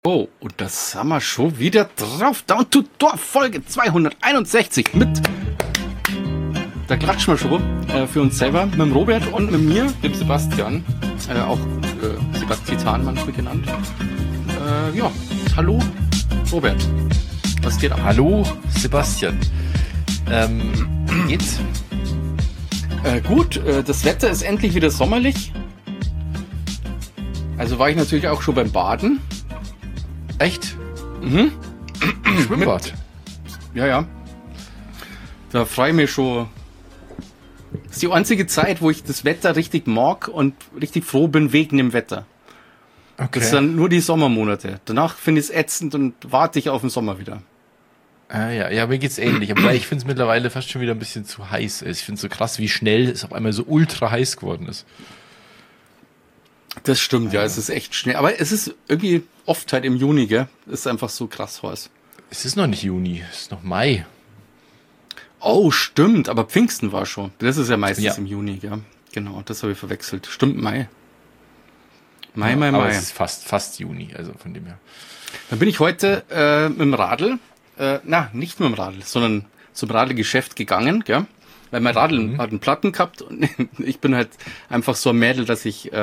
Oh, und das haben wir schon wieder drauf. Down to Door Folge 261 mit. Da klatschen wir schon für uns selber. Mit dem Robert und mit mir, dem Sebastian. Auch Sebastian manchmal genannt. Ja, hallo Robert. Was geht ab? Hallo Sebastian. Wie geht's? Gut, das Wetter ist endlich wieder sommerlich. Also war ich natürlich auch schon beim Baden. Echt? Mhm. Schwimmbad. Ja. Da freue ich mich schon. Das ist die einzige Zeit, wo ich das Wetter richtig mag und richtig froh bin wegen dem Wetter. Okay. Das sind dann nur die Sommermonate. Danach finde ich es ätzend und warte ich auf den Sommer wieder. Ja, mir geht's ähnlich. Aber ich finde es mittlerweile fast schon wieder ein bisschen zu heiß. Ich finde es so krass, wie schnell es auf einmal so ultra heiß geworden ist. Das stimmt, ja, es ist echt schnell. Aber es ist irgendwie oft halt im Juni, gell? Es ist einfach so krass heiß. Es ist noch nicht Juni, es ist noch Mai. Oh, stimmt, aber Pfingsten war schon. Das ist ja meistens Ja. im Juni, ja. Genau, das habe ich verwechselt. Stimmt, Mai. Mai. Aber es ist fast Juni, also von dem her. Dann bin ich heute mit dem Radl, nicht mit dem Radl, sondern zum Radlgeschäft gegangen, gell? Weil mein Radl hat einen Platten gehabt und ich bin halt einfach so ein Mädel, dass ich,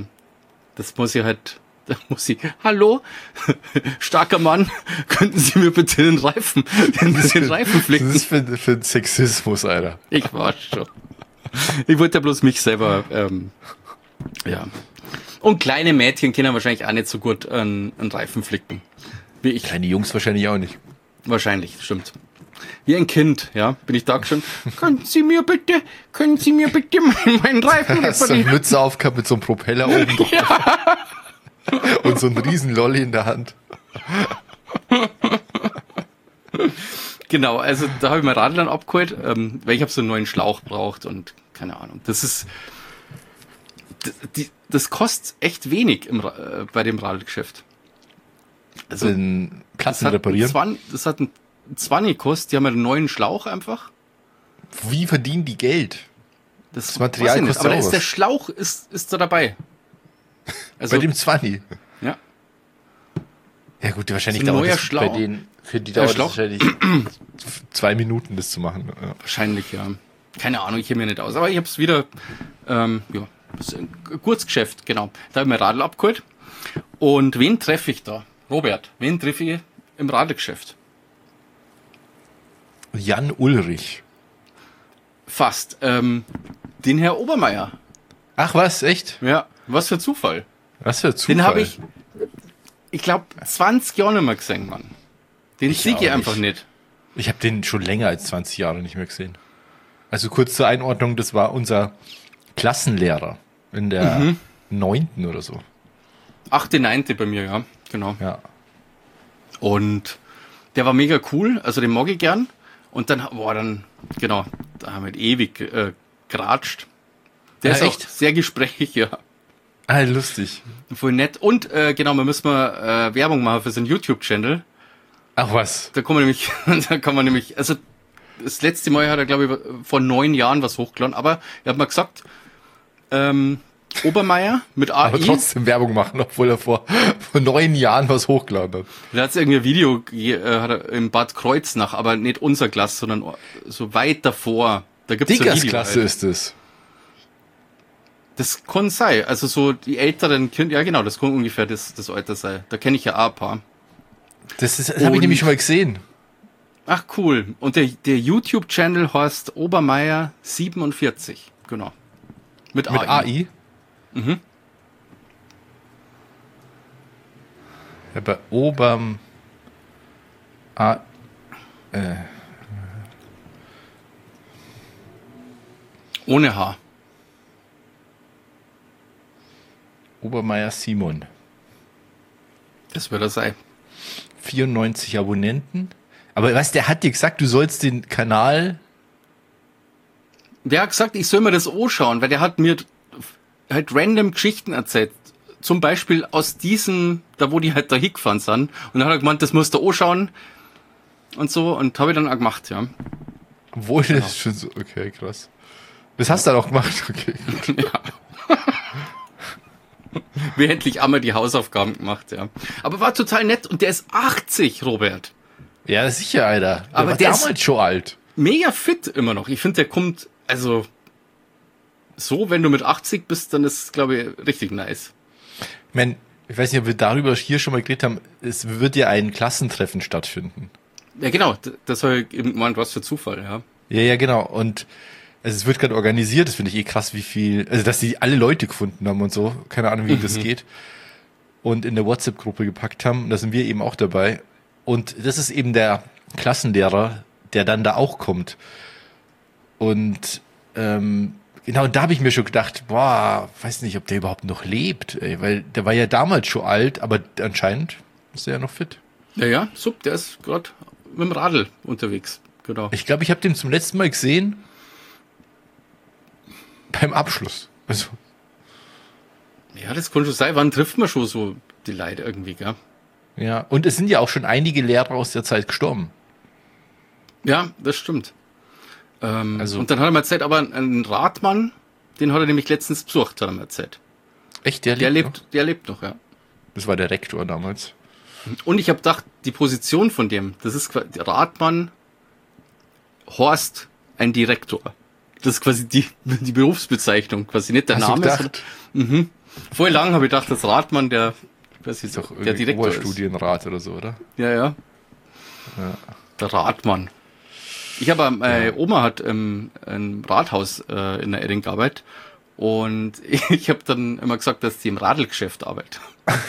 hallo, starker Mann, könnten Sie mir bitte den Reifen flicken? Das ist für den Sexismus, Alter. Ich war schon. Ich wollte ja bloß mich selber, ja. Und kleine Mädchen können wahrscheinlich auch nicht so gut einen Reifen flicken. Wie ich. Kleine Jungs wahrscheinlich auch nicht. Wahrscheinlich, stimmt. Wie ein Kind, ja, bin ich da schon. Können Sie mir bitte meinen Reifen Hast du eine Mütze aufgehabt mit so einem Propeller oben drauf? Ja. Und so ein riesen Lolli in der Hand. Genau, also da habe ich mein Radl dann abgeholt, weil ich habe so einen neuen Schlauch braucht und keine Ahnung. Das ist, das kostet echt wenig bei dem Radlgeschäft. Also Den Platten reparieren. Das hat ein 20 gekostet, die haben einen neuen Schlauch einfach. Wie verdienen die Geld? Das Material weiß ich nicht, kostet aber auch was. der Schlauch ist da dabei. Also, Bei dem 20. ja. Ja gut, wahrscheinlich So ein dauert neuer das Schlauch. bei denen, für die dauert es Schlauch. wahrscheinlich 2 Minuten, das zu machen. Ja. Wahrscheinlich, ja. Keine Ahnung, ich kenne mir nicht aus. Aber ich habe es wieder, das ist ein Kurzgeschäft, genau. Da habe ich mein Radl abgeholt. Und wen treffe ich da? Robert, wen treffe ich im Radlgeschäft? Jan Ulrich. Fast. Den Herr Obermeier. Ach was, echt? Ja, was für Zufall. Was für Zufall. Den habe ich glaube, 20 Jahre nicht mehr gesehen, Mann. Den Ich sehe ich auch einfach nicht. Ich habe den schon länger als 20 Jahre nicht mehr gesehen. Also kurz zur Einordnung, das war unser Klassenlehrer in der 9. oder so. 8., 9. bei mir, ja. Genau. Ja. Und der war mega cool, also den mag ich gern. Und dann, genau, da haben wir ewig geratscht. Der ist echt? auch sehr gesprächig, ja. Ah, lustig. Voll nett. Und genau, wir müssen mal Werbung machen für seinen YouTube-Channel. Ach was. Da kann man nämlich, also das letzte Mal hat er, glaube ich, vor 9 Jahren was hochgeladen, aber er hat mal gesagt, Obermeier mit AI. Aber trotzdem Werbung machen, obwohl er vor 9 Jahren was hochgeladen hat. Da hat es irgendwie ein Video hat er im Bad Kreuznach, aber nicht unser Glas, sondern so weit davor. Da gibt's so ein Dickers Video Klasse halt. ist es. Das kann sein. Also so die älteren Kinder, ja genau, das kann ungefähr das Alter sein. Da kenne ich ja auch ein paar. Das habe ich nämlich schon mal gesehen. Ach cool. Und der YouTube-Channel heißt Obermeier 47. Genau. Mit Mit AI. AI? Mhm. Ja, bei Obam. Ohne H. Obermeier Simon. Das wird er sein. 94 Abonnenten. Aber was, der hat dir gesagt, du sollst den Kanal. Der hat gesagt, ich soll mir das anschauen, weil der hat mir halt random Geschichten erzählt. Zum Beispiel aus diesem, da wo die halt da hingefahren sind. Und dann hat er gemeint, das musst du anschauen. Und so. Und habe ich dann auch gemacht, ja. Obwohl das schon so. Okay, krass. Das hast du dann auch gemacht. Okay, gut. Ja. Wir endlich einmal die Hausaufgaben gemacht, ja. Aber war total nett und der ist 80, Robert. Ja, sicher, Alter. Aber war der damals ist schon alt. mega fit immer noch. Ich finde, der kommt, also so, wenn du mit 80 bist, dann ist es, glaube ich, richtig nice. Ich meine, ich weiß nicht, ob wir darüber hier schon mal geredet haben, es wird ja ein Klassentreffen stattfinden. Ja, genau. Das war eben gemeint, was für Zufall, ja. Ja, genau. Und also es wird gerade organisiert, das finde ich krass, wie viel, also dass die alle Leute gefunden haben und so, keine Ahnung, wie das geht. Und in der WhatsApp-Gruppe gepackt haben, und da sind wir eben auch dabei. Und das ist eben der Klassenlehrer, der dann da auch kommt. Und genau, da habe ich mir schon gedacht, boah, weiß nicht, ob der überhaupt noch lebt, ey, weil der war ja damals schon alt, aber anscheinend ist er ja noch fit. Ja, der ist gerade mit dem Radl unterwegs, genau. Ich glaube, ich habe den zum letzten Mal gesehen beim Abschluss. Also. Ja, das kann schon sein. Wann trifft man schon so die Leute irgendwie, gell? Ja, und es sind ja auch schon einige Lehrer aus der Zeit gestorben. Ja, das stimmt. Also, und dann hat er mir erzählt, aber ein Radmann, den hat er nämlich letztens besucht, hat er mir erzählt. echt, Der lebt noch, ja. Das war der Rektor damals. Und ich habe gedacht, die Position von dem, das ist quasi Radmann, Horst, ein Direktor. Das ist quasi die Berufsbezeichnung, quasi nicht der Hast Name. du gedacht? Vorher lang habe ich gedacht, das Radmann, der Ist doch der irgendwie Direktor ist. Oberstudienrat oder so, oder? Ja. Der Radmann. Ich habe, Oma hat im Rathaus in der Edding gearbeitet und ich habe dann immer gesagt, dass sie im Radlgeschäft arbeitet.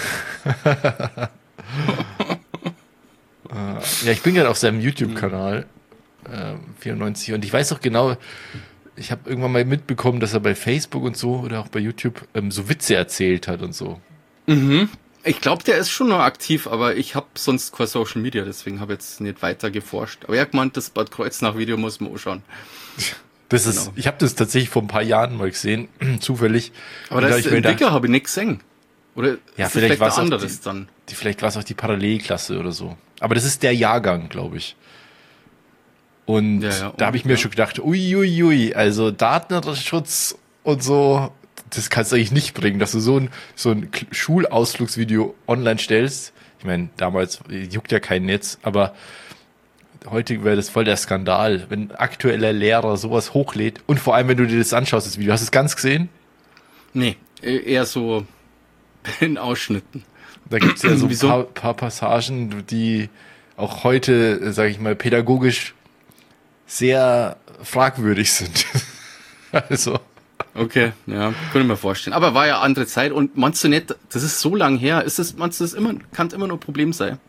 Ja, ich bin gerade auf seinem YouTube-Kanal 94 und ich weiß auch genau, ich habe irgendwann mal mitbekommen, dass er bei Facebook und so oder auch bei YouTube so Witze erzählt hat und so. Ich glaube, der ist schon noch aktiv, aber ich habe sonst kein Social Media, deswegen habe ich jetzt nicht weiter geforscht. Aber er hat gemeint, das Bad Kreuznach-Video muss man anschauen. Das ist, ich habe das tatsächlich vor ein paar Jahren mal gesehen, zufällig. Aber das ist Entwickler, habe ich nicht gesehen. Oder ja, ist vielleicht war es anderes dann? Vielleicht war es auch die Parallelklasse oder so. Aber das ist der Jahrgang, glaube ich. Und da habe ich mir schon gedacht, uiuiui, also Datenschutz und so, das kannst du eigentlich nicht bringen, dass du so ein Schulausflugsvideo online stellst. Ich meine, damals juckt ja kein Netz, aber heute wäre das voll der Skandal, wenn ein aktueller Lehrer sowas hochlädt und vor allem, wenn du dir das anschaust, das Video. Hast du es ganz gesehen? Nee, eher so in Ausschnitten. Da gibt es ja so ein paar Passagen, die auch heute, sage ich mal, pädagogisch sehr fragwürdig sind. Also. Okay, ja, kann ich mir vorstellen. Aber war ja andere Zeit und meinst du nicht, das ist so lang her, meinst du das kann immer noch ein Problem sein?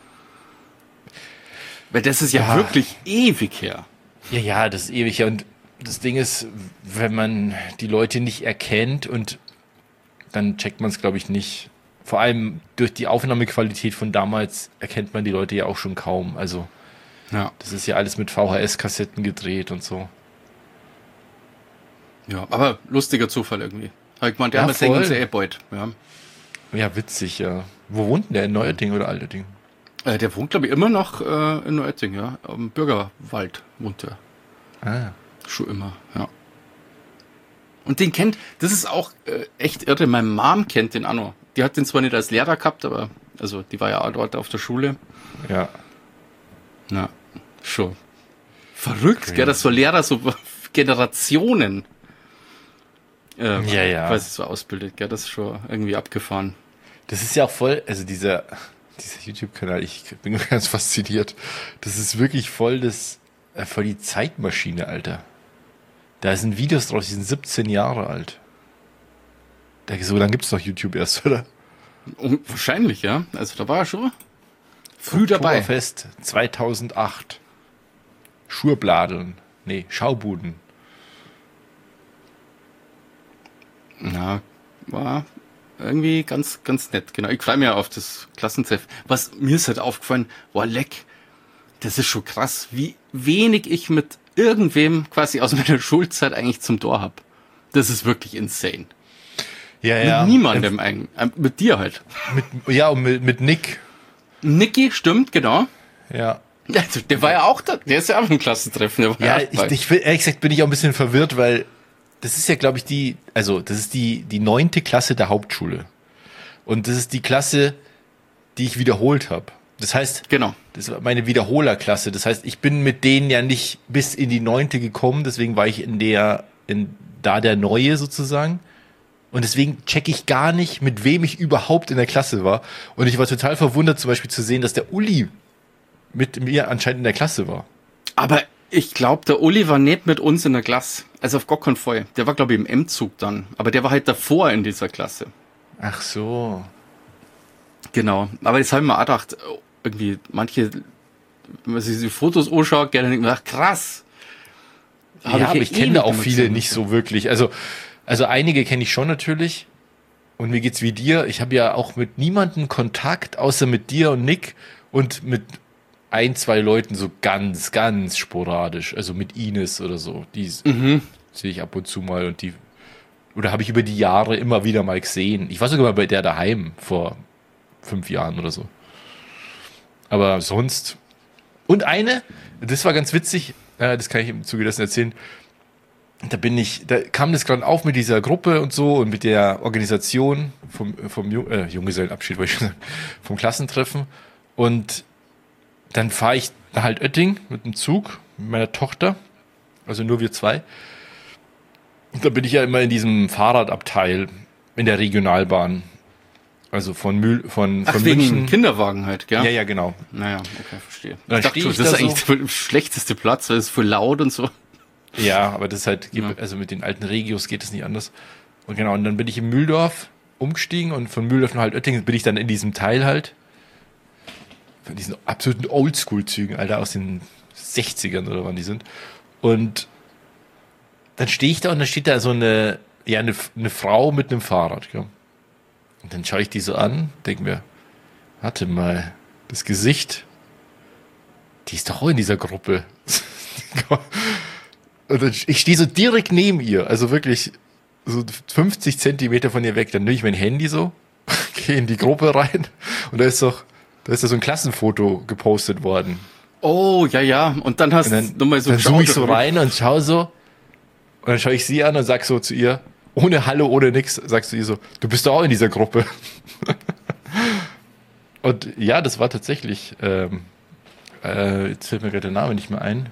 Weil das ist ja wirklich ewig her. Ja, das ist ewig her. Und das Ding ist, wenn man die Leute nicht erkennt und dann checkt man es, glaube ich, nicht. Vor allem durch die Aufnahmequalität von damals erkennt man die Leute ja auch schon kaum. Also, ja. Das ist ja alles mit VHS-Kassetten gedreht und so. Ja, aber lustiger Zufall irgendwie. Ich meine, der Ja, hat das voll. sehr erbeut. Ja. Ja, witzig, ja. Wo wohnt denn der? In Neuötting oder Altötting? Der wohnt, glaube ich, immer noch in Neuötting, ja. Am Bürgerwald wohnt er. Ah. Schon immer, ja. Und den das ist auch echt irre. Meine Mom kennt den auch noch. Die hat den zwar nicht als Lehrer gehabt, aber, also, die war ja auch dort auf der Schule. Ja. Na, schon. Verrückt, gell, dass so Lehrer so Generationen quasi so ausbildet, gell, das ist schon irgendwie abgefahren. Das ist ja auch voll, also dieser YouTube-Kanal, ich bin ganz fasziniert. Das ist wirklich voll die Zeitmaschine, Alter. Da sind Videos draus, die sind 17 Jahre alt. So lange gibt es doch YouTube erst, oder? Wahrscheinlich, ja. Also da war er schon früh dabei. Oktoberfest 2008. Schurbladeln. Nee, Schaubuden. Ja, war irgendwie ganz, ganz nett. Genau, ich freue mich auf das Klassentreffen. Was mir ist halt aufgefallen, boah, leck, das ist schon krass, wie wenig ich mit irgendwem quasi aus meiner Schulzeit eigentlich zum Tor habe. Das ist wirklich insane. Ja. Mit niemandem eigentlich. Mit dir halt. Mit Nick. Nicky, stimmt, genau. Ja. Also, der war ja auch da. Der ist ja auch im Klassentreffen. Der war Ja, auch dabei. ehrlich gesagt bin ich auch ein bisschen verwirrt, weil das ist ja, glaube ich, das ist die 9. Klasse der Hauptschule. Und das ist die Klasse, die ich wiederholt habe. Das heißt, Genau. das war meine Wiederholerklasse. Das heißt, ich bin mit denen ja nicht bis in die 9. gekommen, deswegen war ich da der Neue sozusagen. Und deswegen checke ich gar nicht, mit wem ich überhaupt in der Klasse war. Und ich war total verwundert, zum Beispiel zu sehen, dass der Uli mit mir anscheinend in der Klasse war. Aber ich glaube, der Uli war nicht mit uns in der Klasse. Also auf gar keinen Fall. Der war, glaube ich, im M-Zug dann. Aber der war halt davor in dieser Klasse. Ach so. Genau. Aber jetzt habe ich mir auch gedacht, irgendwie manche, wenn man sich die Fotos anschaut, gerne denkt man, ach krass. Ja, aber ich kenne auch viele nicht so wirklich. Also einige kenne ich schon natürlich. Und mir geht's wie dir. Ich habe ja auch mit niemandem Kontakt, außer mit dir und Nick und mit 1, 2 Leuten so ganz, ganz sporadisch. Also mit Ines oder so. Die sehe ich ab und zu mal und oder habe ich über die Jahre immer wieder mal gesehen. Ich war sogar mal bei der daheim vor 5 Jahren oder so. Aber sonst. Und das war ganz witzig, das kann ich im Zuge dessen erzählen. Da kam das gerade auf mit dieser Gruppe und so und mit der Organisation vom Junggesellenabschied, wollte ich schon sagen, vom Klassentreffen. Und dann fahre ich nach Altötting mit dem Zug, mit meiner Tochter, also nur wir 2. Und da bin ich ja immer in diesem Fahrradabteil in der Regionalbahn. Also von wegen München. Kinderwagen halt, gell? Ja, genau. Naja, okay, verstehe. Dann Ich dachte schon, stehe ich das ist da eigentlich so. der schlechteste Platz, weil es ist voll laut und so. Ja, aber das ist halt, Ja. also mit den alten Regios geht es nicht anders. Und genau, und dann bin ich in Mühldorf umgestiegen und von Mühldorf nach Altötting bin ich dann in diesem Teil halt. Von diesen absoluten Oldschool-Zügen, Alter, aus den 60ern oder wann die sind. Und dann stehe ich da und dann steht da so eine Frau mit einem Fahrrad, gell? Und dann schaue ich die so an, denke mir, warte mal, das Gesicht, die ist doch auch in dieser Gruppe. Und dann, ich stehe so direkt neben ihr, also wirklich so 50 Zentimeter von ihr weg. Dann nehme ich mein Handy so, gehe in die Gruppe rein und da ist so ein Klassenfoto gepostet worden. Oh, ja. Und dann hast du nochmal so dann zoome ich so oder? rein und schaue so. Und dann schaue ich sie an und sag so zu ihr, ohne Hallo, ohne nix, sagst du ihr so, du bist doch auch in dieser Gruppe. Und ja, das war tatsächlich, jetzt fällt mir gerade der Name nicht mehr ein.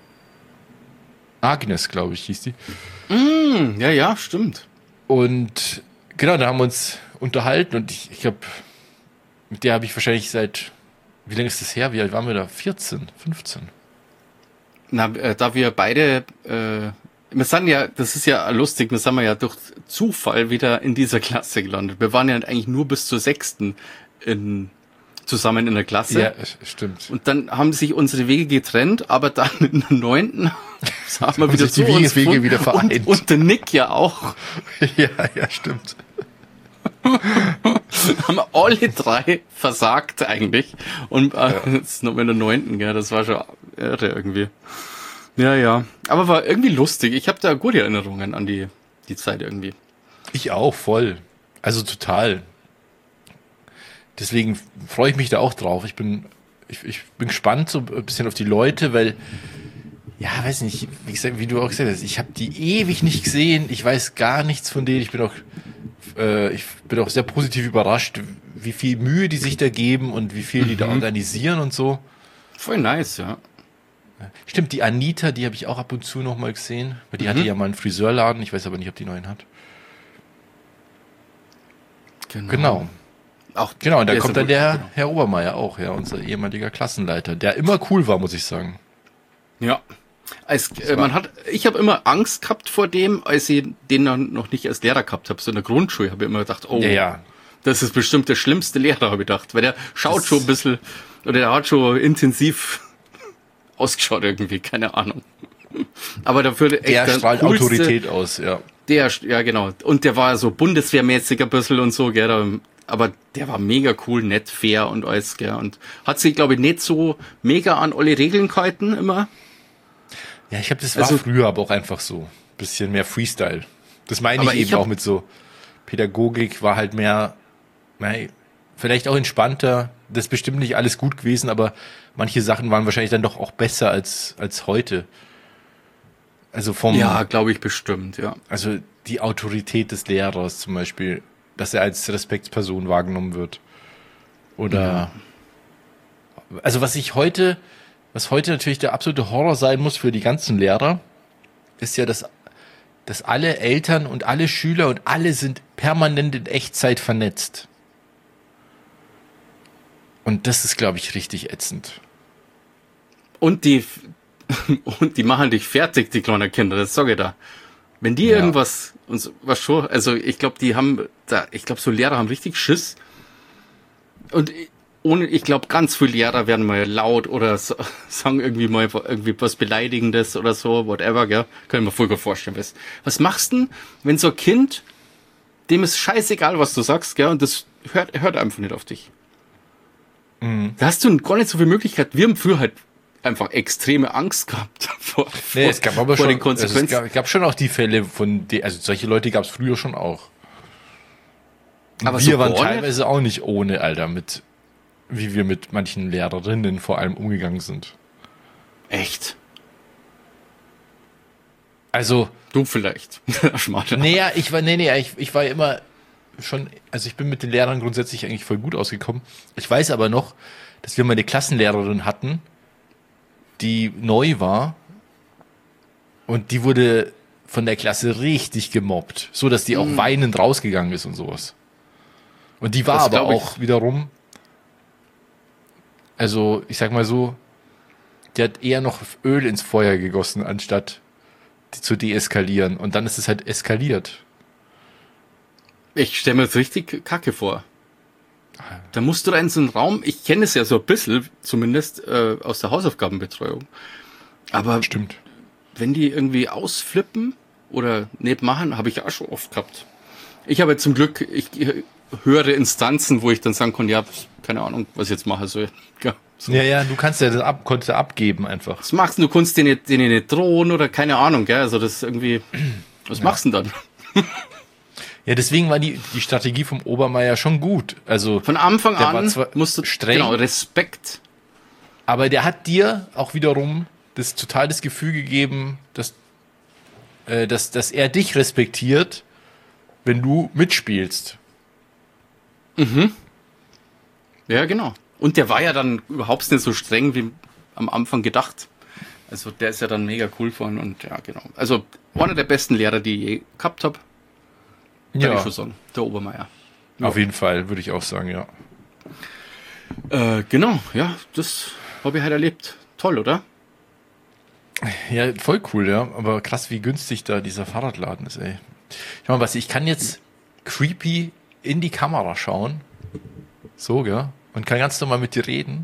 Agnes, glaube ich, hieß die. Ja, stimmt. Und genau, da haben wir uns unterhalten und ich glaube, mit der habe ich wahrscheinlich wie lange ist das her? Wie alt waren wir da? 14, 15? Na, da wir beide, wir sind ja, das ist ja lustig, wir sind ja durch Zufall wieder in dieser Klasse gelandet. Wir waren ja eigentlich nur bis zur 6. Zusammen in der Klasse. Ja, stimmt. Und dann haben sich unsere Wege getrennt, aber dann in der 9. haben wir wieder sich die Wege wieder vereint. Und der Nick ja auch. Ja, stimmt. Haben alle 3 versagt eigentlich. Und jetzt noch in der 9. Gell, das war schon irre irgendwie. Ja. Aber war irgendwie lustig. Ich habe da gute Erinnerungen an die Zeit irgendwie. Ich auch, voll. Also total. Deswegen freue ich mich da auch drauf. Ich bin gespannt so ein bisschen auf die Leute, weil, ja, weiß nicht, wie du auch gesagt hast, ich habe die ewig nicht gesehen. Ich weiß gar nichts von denen. Ich bin auch sehr positiv überrascht, wie viel Mühe die sich da geben und wie viel die da organisieren und so. Voll nice, ja. Stimmt, die Anita, die habe ich auch ab und zu noch mal gesehen, weil die hatte ja mal einen Friseurladen. Ich weiß aber nicht, ob die neuen hat. Genau. Auch Genau, und da der kommt ist dann ja der Herr Obermeier auch, ja, unser ehemaliger Klassenleiter, der immer cool war, muss ich sagen. Ja. Ich habe immer Angst gehabt vor dem, als ich den dann noch nicht als Lehrer gehabt habe. So in der Grundschule habe ich immer gedacht, oh, Ja. das ist bestimmt der schlimmste Lehrer, habe ich gedacht. Weil der schaut schon ein bisschen, oder der hat schon intensiv ausgeschaut irgendwie, keine Ahnung. Aber dafür echt Der strahlt coolste, Autorität aus, ja. Ja, genau. Und der war so bundeswehrmäßig ein bisschen und so, gell. Aber der war mega cool, nett, fair und alles, gell. Und hat sich, glaube ich, nicht so mega an alle Regeln gehalten immer. Ja, ich glaube, das war früher aber auch einfach so. Bisschen mehr Freestyle. Das meine Aber ich ich eben auch mit so Pädagogik war halt mehr, vielleicht auch entspannter. Das ist bestimmt nicht alles gut gewesen, aber manche Sachen waren wahrscheinlich dann doch auch besser als heute. Also Ja, glaube ich bestimmt, ja. also die Autorität des Lehrers zum Beispiel, dass er als Respektsperson wahrgenommen wird. Oder, also was heute natürlich der absolute Horror sein muss für die ganzen Lehrer, ist ja, dass alle Eltern und alle Schüler und alle sind permanent in Echtzeit vernetzt. Und das ist, glaube ich, richtig ätzend. Und die machen dich fertig, die kleinen Kinder, das sage ich da. Wenn die irgendwas, was schon, also ich glaube, so Lehrer haben richtig Schiss. Und ich glaube, ganz viele Lehrer werden mal laut oder sagen irgendwie was Beleidigendes oder so, whatever, gell? Kann ich mir voll gut vorstellen. Was machst du denn, wenn so ein Kind, dem ist scheißegal, was du sagst, gell? Und das hört einfach nicht auf dich. Mhm. Da hast du gar nicht so viel Möglichkeit. Wir haben früher halt einfach extreme Angst gehabt es gab aber schon den Konsequenzen. Also es gab schon auch die Fälle also solche Leute gab es früher schon auch. Aber wir waren teilweise auch nicht ohne, Alter, wie wir mit manchen Lehrerinnen vor allem umgegangen sind. Echt? Also. Du vielleicht. Ich war immer schon, also ich bin mit den Lehrern grundsätzlich eigentlich voll gut ausgekommen. Ich weiß aber noch, dass wir mal eine Klassenlehrerin hatten, die neu war und die wurde von der Klasse richtig gemobbt, so dass die auch weinend rausgegangen ist und sowas. Und die war aber auch wiederum, also ich sag mal so, die hat eher noch Öl ins Feuer gegossen, anstatt zu deeskalieren. Und dann ist es halt eskaliert. Ich stelle mir das richtig kacke vor. Da musst du da in so einen Raum, ich kenne es ja so ein bisschen, zumindest aus der Hausaufgabenbetreuung. Aber stimmt. Wenn die irgendwie ausflippen oder nicht machen, habe ich auch schon oft gehabt. Ich habe zum Glück höhere Instanzen, wo ich dann sagen kann, ja, keine Ahnung, was ich jetzt mache soll. Ja, so. Ja, du kannst ja konntest abgeben einfach. Was machst du? Du kannst denen nicht drohen oder keine Ahnung, gell? Also das ist irgendwie, was machst du denn dann? Ja, deswegen war die Strategie vom Obermeier schon gut. Also von Anfang an war zwar musst du streng, genau, Respekt. Aber der hat dir auch wiederum das Gefühl gegeben, dass er dich respektiert, wenn du mitspielst. Mhm. Ja, genau. Und der war ja dann überhaupt nicht so streng wie am Anfang gedacht. Also der ist ja dann mega cool von und ja, genau. Also einer der besten Lehrer, die ich je gehabt habe. Kann ich schon sagen. Der Obermeier. Ja. Auf jeden Fall, würde ich auch sagen, ja. Genau, ja, das habe ich halt erlebt. Toll, oder? Ja, voll cool, ja. Aber krass, wie günstig da dieser Fahrradladen ist, ey. Ich kann jetzt creepy in die Kamera schauen. So, gell? Und kann ganz normal mit dir reden.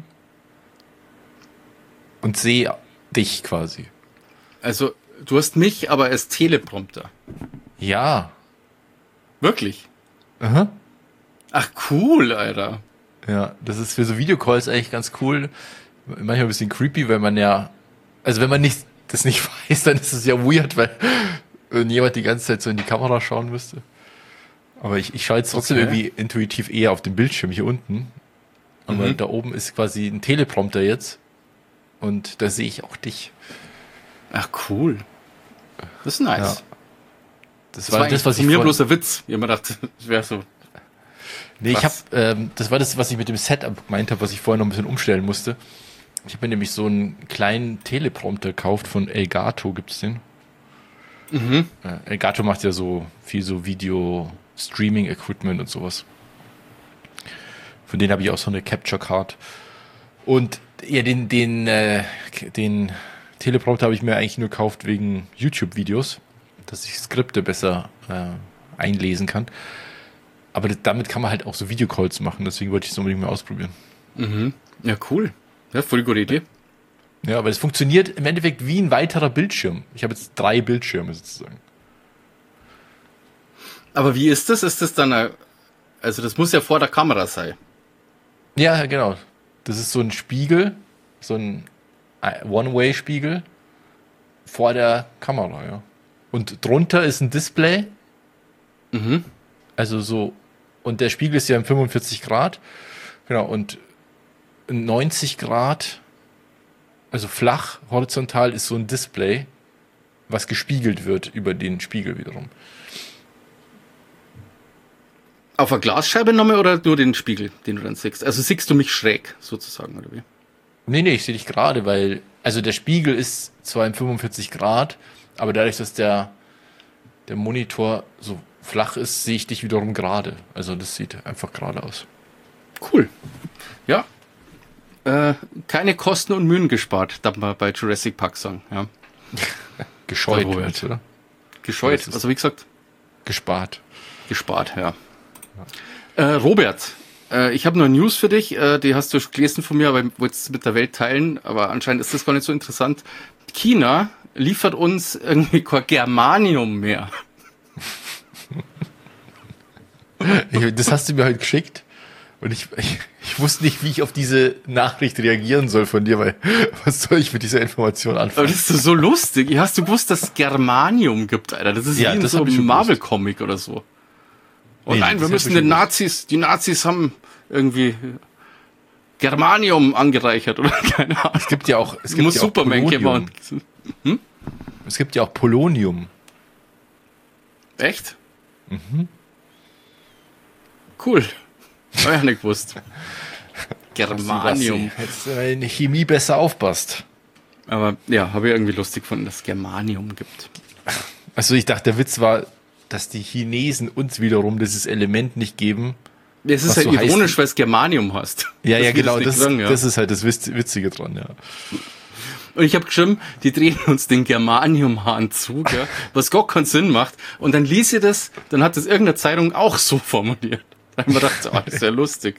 Und sehe dich quasi. Also, du hast mich aber als Teleprompter. Ja. Wirklich? Aha. Ach, cool, Alter. Ja, das ist für so Videocalls eigentlich ganz cool. Manchmal ein bisschen creepy, weil man ja, also wenn man das nicht weiß, dann ist es ja weird, weil jemand die ganze Zeit so in die Kamera schauen müsste. Aber ich schaue jetzt trotzdem irgendwie intuitiv eher auf den Bildschirm hier unten. Aber da oben ist quasi ein Teleprompter jetzt. Und da sehe ich auch dich. Ach, cool. Das ist nice. Ja. Das war das, was ich mir bloß ein Witz. Ich habe mir gedacht, das wäre so. Nee, das war das, was ich mit dem Setup gemeint habe, was ich vorher noch ein bisschen umstellen musste. Ich habe mir nämlich so einen kleinen Teleprompter gekauft von Elgato, gibt's den? Mhm. Elgato macht ja so viel so Video-Streaming-Equipment und sowas. Von denen habe ich auch so eine Capture Card. Und ja, den Teleprompter habe ich mir eigentlich nur gekauft wegen YouTube-Videos, dass ich Skripte besser einlesen kann. Aber damit kann man halt auch so Videocalls machen, deswegen wollte ich es unbedingt mal ausprobieren. Mhm. Ja, cool. Ja, voll gute Idee. Ja, aber es funktioniert im Endeffekt wie ein weiterer Bildschirm. Ich habe jetzt 3 Bildschirme sozusagen. Aber wie ist das? Ist das dann also das muss ja vor der Kamera sein. Ja, genau. Das ist so ein Spiegel, so ein One-Way-Spiegel vor der Kamera, ja. Und drunter ist ein Display. Mhm. Also so, und der Spiegel ist ja in 45 Grad. Genau, und 90 Grad, also flach, horizontal ist so ein Display, was gespiegelt wird über den Spiegel wiederum. Auf einer Glasscheibe nochmal oder nur den Spiegel, den du dann siehst? Also siehst du mich schräg, sozusagen, oder wie? Nee, ich sehe dich gerade, weil, also der Spiegel ist zwar in 45 Grad, aber dadurch, dass der Monitor so flach ist, sehe ich dich wiederum gerade. Also das sieht einfach gerade aus. Cool. Ja. Keine Kosten und Mühen gespart, darf man bei Jurassic Park sagen. Ja. Gescheut, oder? Gescheut, also wie gesagt. Gespart. Gespart, ja. Robert, ich habe noch News für dich, die hast du gelesen von mir, aber ich wollte es mit der Welt teilen, aber anscheinend ist das gar nicht so interessant. China liefert uns irgendwie kein Germanium mehr. Das hast du mir heute geschickt und ich wusste nicht, wie ich auf diese Nachricht reagieren soll von dir, weil was soll ich mit dieser Information anfangen? Aber das ist so lustig. Hast du gewusst, dass es Germanium gibt, Alter? Das ist ja, wie in so einem Marvel-Comic oder so. Und nein, wir müssen die Nazis haben irgendwie Germanium angereichert oder keine Ahnung. Es gibt ja auch, muss Superman Polonium. Es gibt ja auch Polonium. Echt? Cool. Hab ich nicht gewusst. Germanium. Hättest du in Chemie besser aufpasst. Aber ja, habe ich irgendwie lustig gefunden, dass es Germanium gibt. Also ich dachte, der Witz war, dass die Chinesen uns wiederum dieses Element nicht geben. Das ist halt so ironisch, weil es Germanium hast. Ja, ja, genau. Das ja. ist halt das Witzige dran, ja. Und ich habe geschrieben, die drehen uns den Germaniumhahn zu, gell, was gar keinen Sinn macht. Und dann ließ sie das, dann hat das irgendeine Zeitung auch so formuliert. Da haben wir gedacht, oh, das ist ja lustig.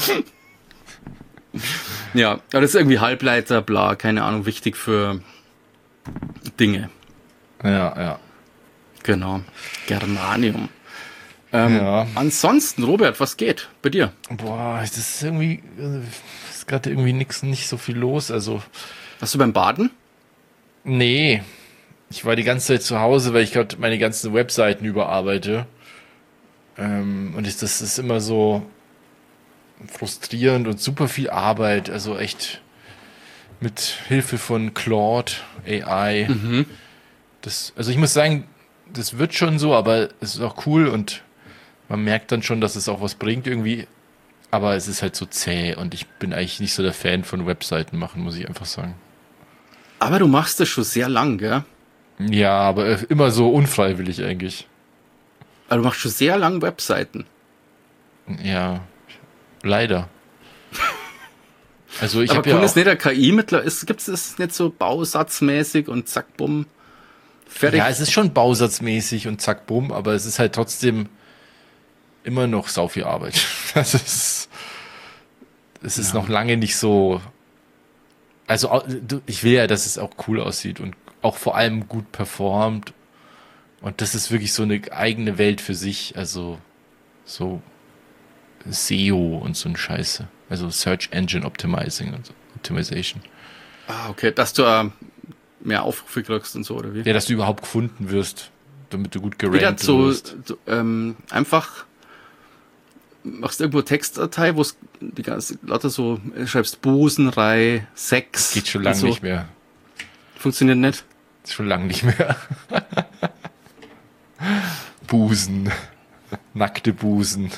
Ja, aber das ist irgendwie Halbleiter, bla, keine Ahnung, wichtig für Dinge. Ja. Genau. Germanium. Ja. Ansonsten, Robert, was geht bei dir? Boah, das ist irgendwie, ist gerade irgendwie nicht so viel los, also. Warst du beim Baden? Nee. Ich war die ganze Zeit zu Hause, weil ich gerade meine ganzen Webseiten überarbeite. Und das ist immer so frustrierend und super viel Arbeit. Also echt mit Hilfe von Claude AI. Also ich muss sagen, das wird schon so, aber es ist auch cool und man merkt dann schon, dass es auch was bringt irgendwie. Aber es ist halt so zäh und ich bin eigentlich nicht so der Fan von Webseiten machen, muss ich einfach sagen. Aber du machst das schon sehr lang, gell? Ja, aber immer so unfreiwillig eigentlich. Aber du machst schon sehr lang Webseiten. Ja, leider. Also ich aber habe ja kommt es nicht der KI mittlerweile? Gibt es nicht so bausatzmäßig und zack, bumm, fertig? Ja, es ist schon bausatzmäßig und zack, bumm, aber es ist halt trotzdem immer noch sau viel Arbeit. Es ist noch lange nicht so. Also ich will ja, dass es auch cool aussieht und auch vor allem gut performt. Und das ist wirklich so eine eigene Welt für sich. Also so SEO und so ein Scheiße. Also Search Engine Optimizing und so. Optimization. Ah, okay. Dass du mehr Aufrufe kriegst und so, oder wie? Ja, dass du überhaupt gefunden wirst, damit du gut gerankt wirst. Einfach machst irgendwo Textdatei, wo es die ganze lauter so schreibst Busenreihe, Sex. Geht schon lange so. nicht mehr. Funktioniert nicht. Ist schon lange nicht mehr. Busen. Nackte Busen.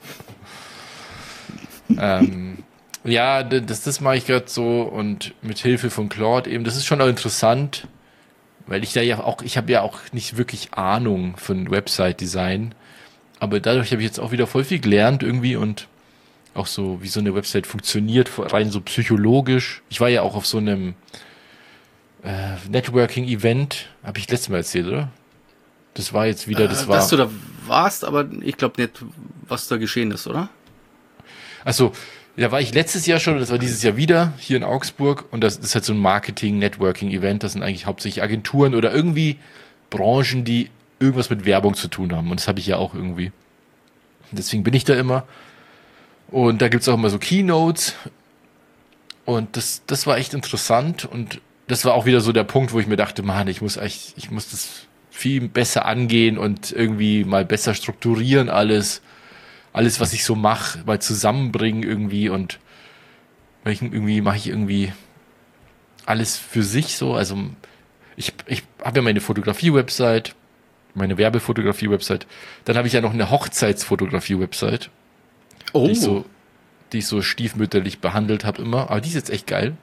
Ja, das mache ich gerade so und mit Hilfe von Claude eben. Das ist schon auch interessant, weil ich habe ja auch nicht wirklich Ahnung von Website-Design. Aber dadurch habe ich jetzt auch wieder voll viel gelernt irgendwie und auch so, wie so eine Website funktioniert, rein so psychologisch. Ich war ja auch auf so einem Networking-Event, habe ich letztes Mal erzählt, oder? Das war jetzt wieder, Dass du da warst, aber ich glaube nicht, was da geschehen ist, oder? Also, da war ich letztes Jahr schon, das war dieses Jahr wieder hier in Augsburg und das ist halt so ein Marketing-Networking-Event, das sind eigentlich hauptsächlich Agenturen oder irgendwie Branchen, die irgendwas mit Werbung zu tun haben und das habe ich ja auch irgendwie. Deswegen bin ich da immer und da gibt's auch immer so Keynotes und das war echt interessant und das war auch wieder so der Punkt, wo ich mir dachte, Mann, ich muss das viel besser angehen und irgendwie mal besser strukturieren alles, was ich so mache, mal zusammenbringen irgendwie und mache ich irgendwie alles für sich so. Also ich habe ja meine Fotografie-Website meine Werbefotografie-Website. Dann habe ich ja noch eine Hochzeitsfotografie-Website, Oh, die ich so stiefmütterlich behandelt habe immer. Aber die ist jetzt echt geil.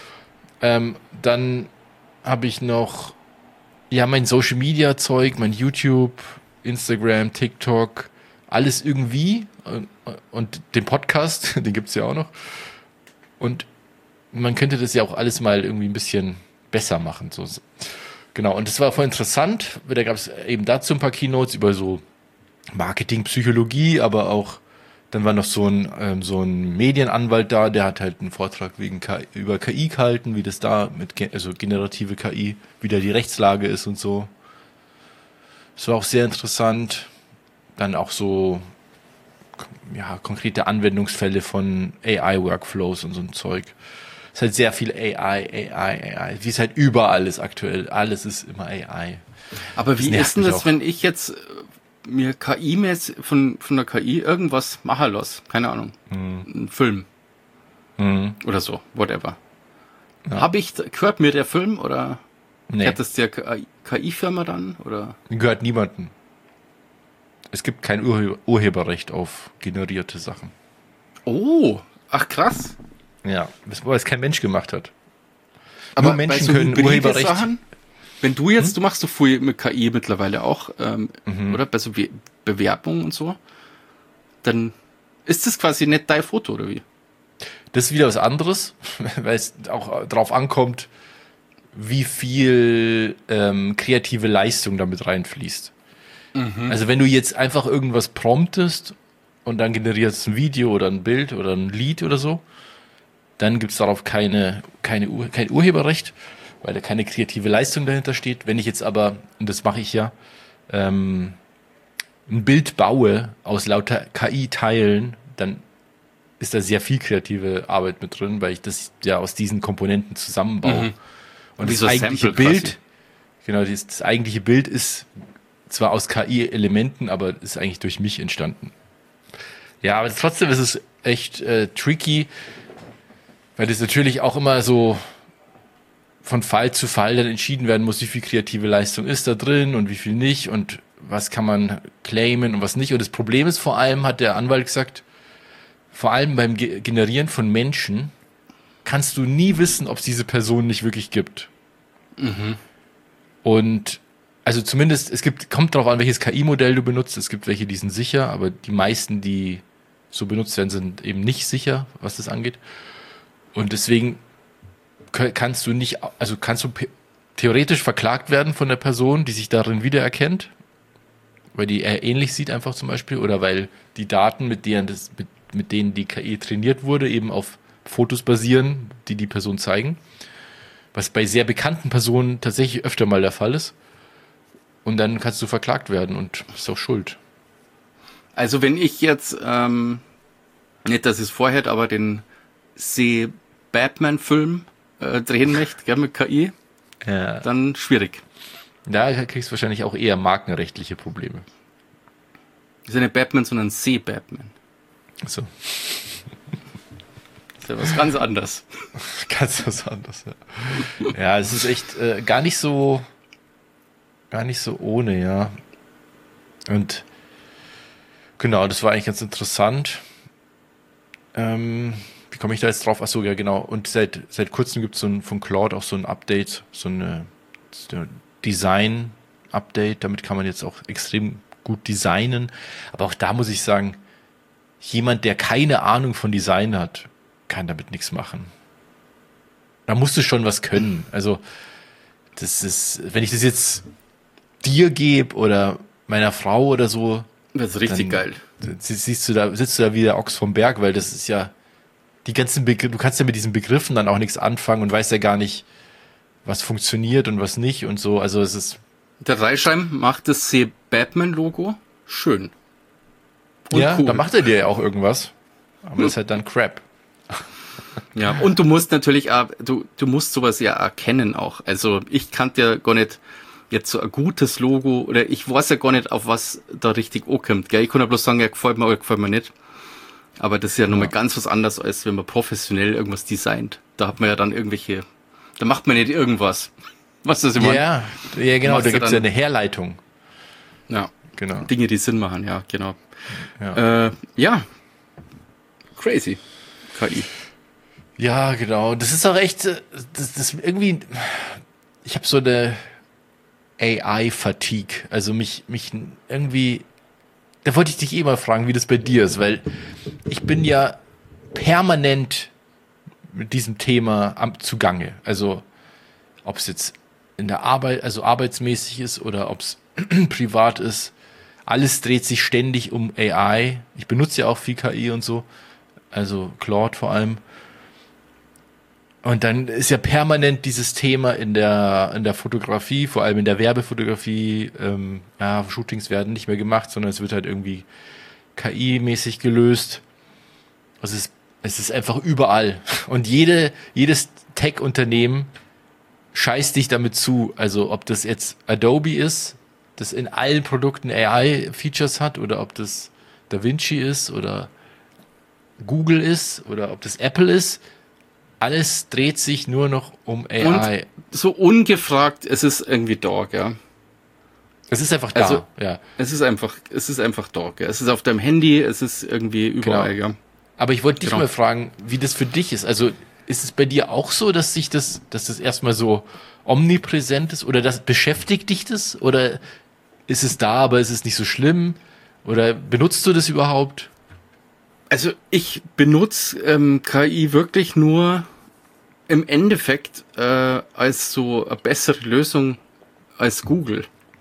Dann habe ich noch mein Social-Media-Zeug, mein YouTube, Instagram, TikTok, alles irgendwie. Und den Podcast, den gibt's ja auch noch. Und man könnte das ja auch alles mal irgendwie ein bisschen besser machen. So. Genau, und das war voll interessant, weil da gab es eben dazu ein paar Keynotes über so Marketing, Psychologie, aber auch, dann war noch so ein Medienanwalt da, der hat halt einen Vortrag über KI gehalten, wie das da also generative KI, wie da die Rechtslage ist und so. Das war auch sehr interessant. Dann auch so konkrete Anwendungsfälle von AI-Workflows und so ein Zeug. Es ist halt sehr viel AI, wie es halt überall ist aktuell. Alles ist immer AI. aber wie ist denn das, wenn ich jetzt mir KI-mäßig von der KI irgendwas machen lasse? Keine Ahnung. Ein Film. Oder so, whatever. Ja. Gehört mir der Film oder Nee, hat das der KI-Firma dann? Oder? gehört niemandem. Es gibt kein Urheberrecht auf generierte Sachen. Oh, ach krass. Ja, weil es kein Mensch gemacht hat. Aber Nur Menschen bei so können hybride Urheberrecht. Sachen, wenn du jetzt, du machst so viel mit KI mittlerweile auch, oder bei so Bewerbungen und so, dann ist das quasi nicht dein Foto, oder wie? Das ist wieder was anderes, weil es auch drauf ankommt, wie viel kreative Leistung damit reinfließt. Also wenn du jetzt einfach irgendwas promptest und dann generierst ein Video oder ein Bild oder ein Lied oder so, dann gibt es darauf kein Urheberrecht, weil da keine kreative Leistung dahinter steht. Wenn ich jetzt aber, und das mache ich ja, ein Bild baue aus lauter KI-Teilen, dann ist da sehr viel kreative Arbeit mit drin, weil ich das ja aus diesen Komponenten zusammenbaue. Und Wie das so eigentliche Sample Bild, quasi. genau, das eigentliche Bild ist zwar aus KI-Elementen, aber ist eigentlich durch mich entstanden. Ja, aber trotzdem ist es echt tricky, weil das natürlich auch immer so von Fall zu Fall dann entschieden werden muss, wie viel kreative Leistung ist da drin und wie viel nicht und was kann man claimen und was nicht. Und das Problem ist vor allem, hat der Anwalt gesagt, vor allem beim Generieren von Menschen kannst du nie wissen, ob es diese Person nicht wirklich gibt. Und also zumindest, kommt darauf an, welches KI-Modell du benutzt. Es gibt welche, die sind sicher, aber die meisten, die so benutzt werden, sind eben nicht sicher, was das angeht. Und deswegen kannst du theoretisch verklagt werden von der Person, die sich darin wiedererkennt, weil die eher ähnlich sieht einfach zum Beispiel, oder weil die Daten, mit denen die KI trainiert wurde, eben auf Fotos basieren, die die Person zeigen. Was bei sehr bekannten Personen tatsächlich öfter mal der Fall ist. Und dann kannst du verklagt werden und bist auch schuld. Also wenn ich jetzt, nicht, dass ich es vorhätte, aber den Batman-Film drehen möchte, gell, mit KI, Ja. dann schwierig. Da kriegst du wahrscheinlich auch eher markenrechtliche Probleme. Das ist ja nicht Batman, sondern Batman. Also, Das ist ja was ganz anderes. ganz was anderes. Ja, ja, es ist echt gar nicht so ohne, ja. Und genau, das war eigentlich ganz interessant. Wie komme ich da jetzt drauf? Achso, ja, genau. Und seit kurzem gibt es von Claude auch so ein Update, so ein Design-Update. Damit kann man jetzt auch extrem gut designen. Aber auch da muss ich sagen, jemand, der keine Ahnung von Design hat, kann damit nichts machen. Da musst du schon was können. Also, das ist, wenn ich das jetzt dir gebe oder meiner Frau oder so, Das ist richtig geil. sitzt du da wie der Ochs vom Berg, weil das ist ja die ganzen Begriffe, du kannst ja mit diesen Begriffen dann auch nichts anfangen und weißt ja gar nicht, was funktioniert und was nicht und so. Also es ist. Der Reichheim macht das Batman-Logo schön. Und ja, cool. da macht er dir ja auch irgendwas. Aber das ist halt dann Crap. Ja, und du musst natürlich auch, du musst sowas ja erkennen auch. Also ich kannte ja gar nicht jetzt so ein gutes Logo oder ich weiß ja gar nicht, auf was da richtig ankommt. Gell? Ich kann ja bloß sagen, ja, gefällt mir oder gefällt mir nicht. Aber das ist ja nochmal ganz was anderes, als wenn man professionell irgendwas designt. Da hat man ja dann da macht man nicht irgendwas. Was das immer? Ja, genau, da gibt es ja eine Herleitung. Ja, Genau. Dinge, die Sinn machen, ja, genau. Ja. Crazy. KI. Ja, genau. Das ist auch echt, das irgendwie, ich habe so eine AI-Fatigue. Also mich irgendwie, da wollte ich dich eh mal fragen, wie das bei dir ist, weil ich bin ja permanent mit diesem Thema zugange. Also ob es jetzt in der Arbeit, also arbeitsmäßig ist oder ob es privat ist. Alles dreht sich ständig um AI. Ich benutze ja auch viel KI und so. Also Claude vor allem. Und dann ist ja permanent dieses Thema in der Fotografie, vor allem in der Werbefotografie, Shootings werden nicht mehr gemacht, sondern es wird halt irgendwie KI-mäßig gelöst. Also es ist einfach überall. Und jedes Tech-Unternehmen scheißt dich damit zu. Also ob das jetzt Adobe ist, das in allen Produkten AI-Features hat, oder ob das DaVinci ist oder Google ist oder ob das Apple ist. Alles dreht sich nur noch um AI. Und so ungefragt, es ist irgendwie da, ja. Es ist einfach da, also, ja. Es ist einfach da, ja. Es ist auf deinem Handy, es ist irgendwie überall, genau. ja. Aber ich wollte dich mal fragen, wie das für dich ist. Also ist es bei dir auch so, dass das erstmal so omnipräsent ist, oder beschäftigt dich das, oder ist es da, aber ist es nicht so schlimm, oder benutzt du das überhaupt? Also ich benutze KI wirklich nur im Endeffekt als so eine bessere Lösung als Google.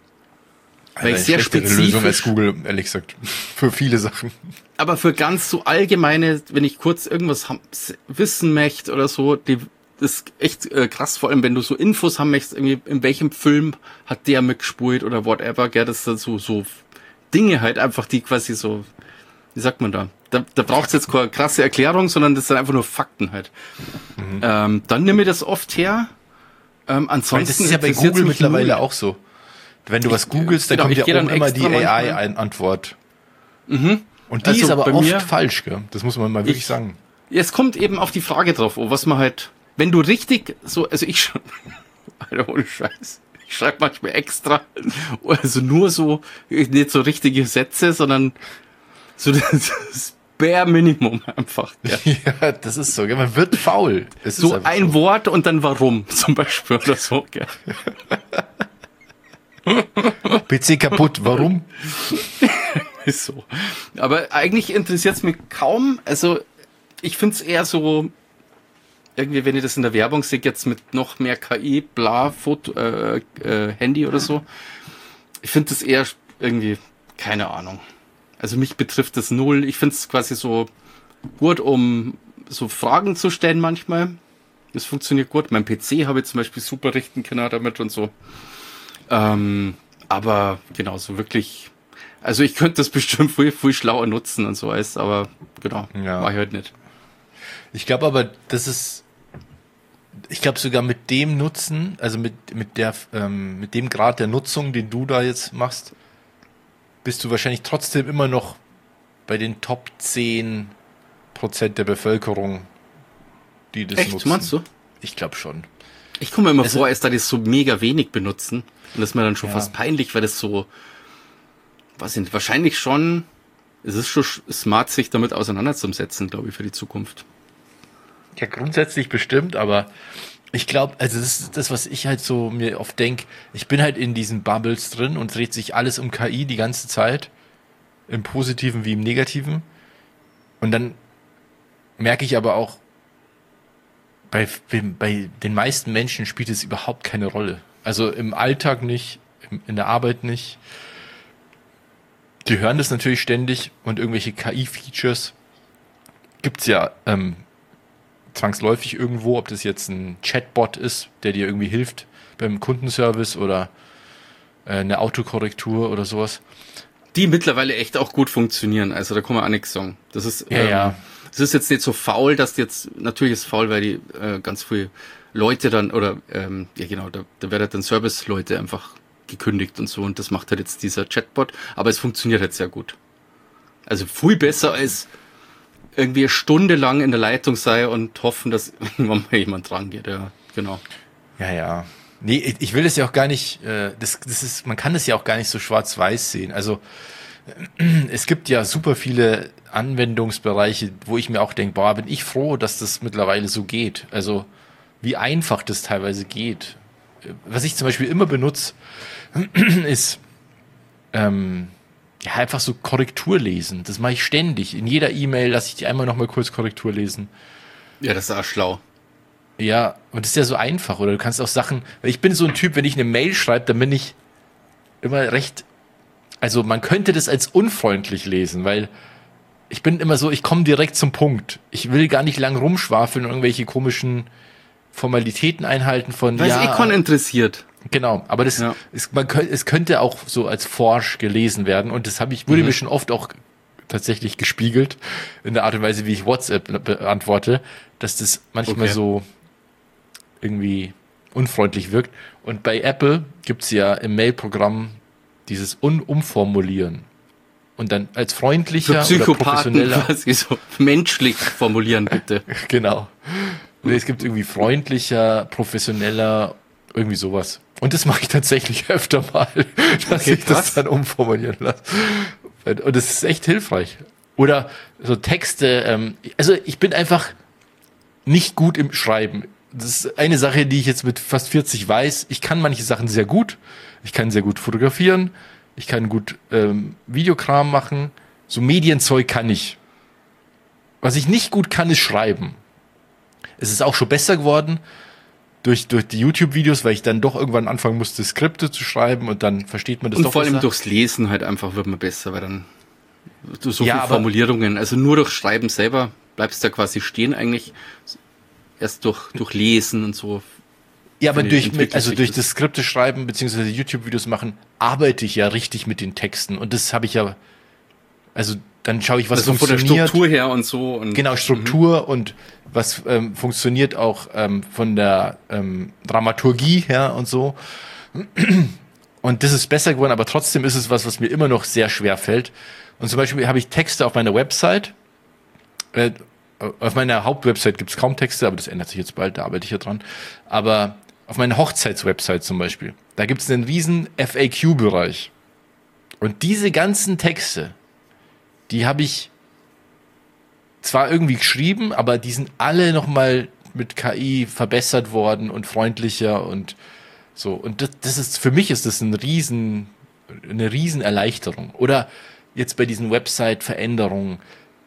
Weil ich sehr spezifisch Lösung als Google, ehrlich gesagt, für viele Sachen. Aber für ganz so allgemeine, wenn ich kurz irgendwas wissen möchte oder so, das ist echt krass, vor allem wenn du so Infos haben möchtest, irgendwie in welchem Film hat der mitgespielt oder whatever, gell, das sind so Dinge halt einfach, die quasi so, wie sagt man da? Da braucht es jetzt keine krasse Erklärung, sondern das sind einfach nur Fakten halt. Mhm. Dann nehme ich das oft her. Ansonsten das ist ja bei Google mittlerweile auch so. Wenn du was googelst, dann kommt ja oben immer die AI-Antwort. Mhm. Und die ist aber oft falsch, gell? Das muss man mal wirklich sagen. Es kommt eben auf die Frage drauf, was man halt, wenn du richtig so, also Alter, ohne Scheiß. Ich schreibe manchmal extra, also nur so, nicht so richtige Sätze, sondern so das Bare Minimum einfach. Ja, ja, das ist so, gell? Man wird faul. Es so ist ein so. Wort und dann warum zum Beispiel oder so. Gell? PC kaputt, warum? Ist so. Aber eigentlich interessiert es mich kaum. Also ich finde es eher so, irgendwie, wenn ich das in der Werbung sehe, jetzt mit noch mehr KI, bla, Foto, Handy oder so. Ich finde das eher irgendwie, keine Ahnung. Also mich betrifft das null. Ich finde es quasi so gut, um so Fragen zu stellen manchmal. Das funktioniert gut. Mein PC habe ich zum Beispiel super richten können damit und so. Aber genau, so wirklich. Also ich könnte das bestimmt viel schlauer nutzen und so alles, aber genau, war ich halt nicht. Ich glaube aber, ich glaube sogar mit dem Nutzen, also mit dem Grad der Nutzung, den du da jetzt machst, bist du wahrscheinlich trotzdem immer noch bei den Top 10% der Bevölkerung, die das nutzen. Meinst du? Ich glaube schon. Ich komme mir immer vor, als da die so mega wenig benutzen. Und das ist mir dann schon fast peinlich, weil das so, weiß ich nicht, wahrscheinlich schon, es ist schon smart, sich damit auseinanderzusetzen, glaube ich, für die Zukunft. Ja, grundsätzlich bestimmt, aber ich glaube, also das ist das, was ich halt so mir oft denke, ich bin halt in diesen Bubbles drin und dreht sich alles um KI die ganze Zeit, im Positiven wie im Negativen. Und dann merke ich aber auch, bei den meisten Menschen spielt es überhaupt keine Rolle. Also im Alltag nicht, in der Arbeit nicht. Die hören das natürlich ständig und irgendwelche KI-Features gibt's ja zwangsläufig irgendwo, ob das jetzt ein Chatbot ist, der dir irgendwie hilft beim Kundenservice oder eine Autokorrektur oder sowas. Die mittlerweile echt auch gut funktionieren, also da kann man auch nichts sagen. Das ist das ist jetzt nicht so faul, dass jetzt, natürlich ist es faul, weil die ganz viele Leute dann, oder da werden dann Service-Leute einfach gekündigt und so, und das macht halt jetzt dieser Chatbot, aber es funktioniert halt sehr gut. Also viel besser als irgendwie eine Stunde lang in der Leitung sei und hoffen, dass irgendwann mal jemand dran geht, ja, genau. Ja. Nee, ich will das ja auch gar nicht, man kann das ja auch gar nicht so schwarz-weiß sehen. Also es gibt ja super viele Anwendungsbereiche, wo ich mir auch denke, boah, bin ich froh, dass das mittlerweile so geht. Also wie einfach das teilweise geht. Was ich zum Beispiel immer benutze, ist ja einfach so Korrektur lesen. Das mache ich ständig. In jeder E-Mail lasse ich die einmal nochmal kurz Korrektur lesen. Ja, das ist auch schlau. Ja, und das ist ja so einfach. Oder du kannst auch Sachen, weil ich bin so ein Typ, wenn ich eine Mail schreibe, dann bin ich immer recht, also man könnte das als unfreundlich lesen, weil ich bin immer so, ich komme direkt zum Punkt. Ich will gar nicht lang rumschwafeln und irgendwelche komischen Formalitäten einhalten von, weil es Econ interessiert. Genau, aber das ist, es könnte auch so als forsch gelesen werden und das wurde mir schon oft auch tatsächlich gespiegelt in der Art und Weise, wie ich WhatsApp beantworte, dass das manchmal so irgendwie unfreundlich wirkt. Und bei Apple gibt's ja im Mail-Programm dieses Umformulieren. Und dann als freundlicher für oder professioneller. Quasi so menschlich formulieren, bitte. Genau. Und es gibt irgendwie freundlicher, professioneller, irgendwie sowas. Und das mache ich tatsächlich öfter mal, dass ich das dann umformulieren lasse. Und das ist echt hilfreich. Oder so Texte, also ich bin einfach nicht gut im Schreiben. Das ist eine Sache, die ich jetzt mit fast 40 weiß. Ich kann manche Sachen sehr gut. Ich kann sehr gut fotografieren. Ich kann gut Videokram machen. So Medienzeug kann ich. Was ich nicht gut kann, ist schreiben. Es ist auch schon besser geworden durch die YouTube-Videos, weil ich dann doch irgendwann anfangen musste, Skripte zu schreiben und dann versteht man das doch besser. Und vor allem durchs Lesen halt einfach wird man besser, weil dann so viele Formulierungen, also nur durch Schreiben selber bleibst du da quasi stehen eigentlich, erst durch Lesen und so. Ja, aber durch das Skripte schreiben beziehungsweise YouTube-Videos machen, arbeite ich ja richtig mit den Texten und das habe ich ja, also dann schaue ich, was also funktioniert. Von der Struktur her und so. Und genau, Struktur und was funktioniert auch von der Dramaturgie her und so. Und das ist besser geworden, aber trotzdem ist es was mir immer noch sehr schwer fällt. Und zum Beispiel habe ich Texte auf meiner Website. Auf meiner Hauptwebsite gibt es kaum Texte, aber das ändert sich jetzt bald, da arbeite ich ja dran. Aber auf meiner Hochzeitswebsite zum Beispiel, da gibt es einen riesen FAQ-Bereich. Und diese ganzen Texte, die habe ich zwar irgendwie geschrieben, aber die sind alle nochmal mit KI verbessert worden und freundlicher und so. Und das ist, für mich ist das eine riesen Erleichterung. Oder jetzt bei diesen Website-Veränderungen,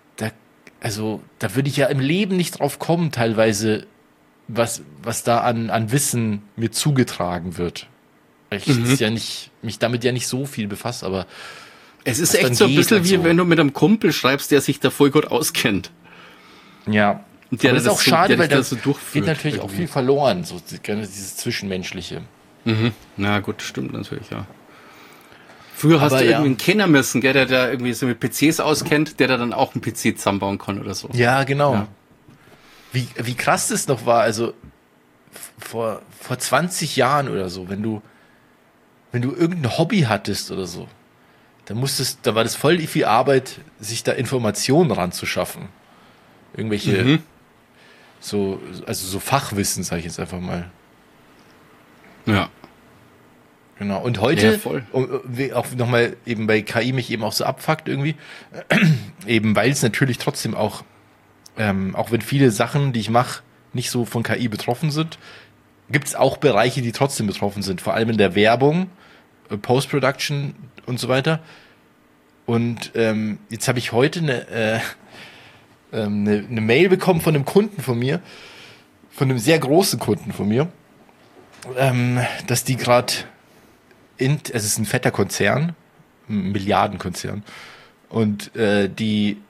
da würde ich ja im Leben nicht drauf kommen, teilweise, was da an Wissen mir zugetragen wird. Ich ist ja nicht, mich damit ja nicht so viel befasst, aber es ist echt so ein bisschen wie wenn du mit einem Kumpel schreibst, der sich da voll gut auskennt. Ja. Und der das ist auch schade, weil da so geht natürlich auch viel verloren, so dieses Zwischenmenschliche. Na gut, stimmt natürlich, ja. Früher hast du irgendwie einen Kenner müssen, der da irgendwie so mit PCs auskennt, der da dann auch einen PC zusammenbauen kann oder so. Ja, genau. Ja. Wie krass das noch war, also vor 20 Jahren oder so, wenn du irgendein Hobby hattest oder so, da war das voll viel Arbeit, sich da Informationen ranzuschaffen. Irgendwelche, so Fachwissen, sage ich jetzt einfach mal. Ja. Genau. Und heute, auch nochmal eben bei KI mich eben auch so abfuckt irgendwie, eben weil es natürlich trotzdem auch wenn viele Sachen, die ich mache, nicht so von KI betroffen sind, gibt es auch Bereiche, die trotzdem betroffen sind, vor allem in der Werbung, Post-Production und so weiter. Und jetzt habe ich heute eine Mail bekommen von einem Kunden von mir, von einem sehr großen Kunden von mir, dass die gerade es ist ein fetter Konzern, ein Milliardenkonzern, und die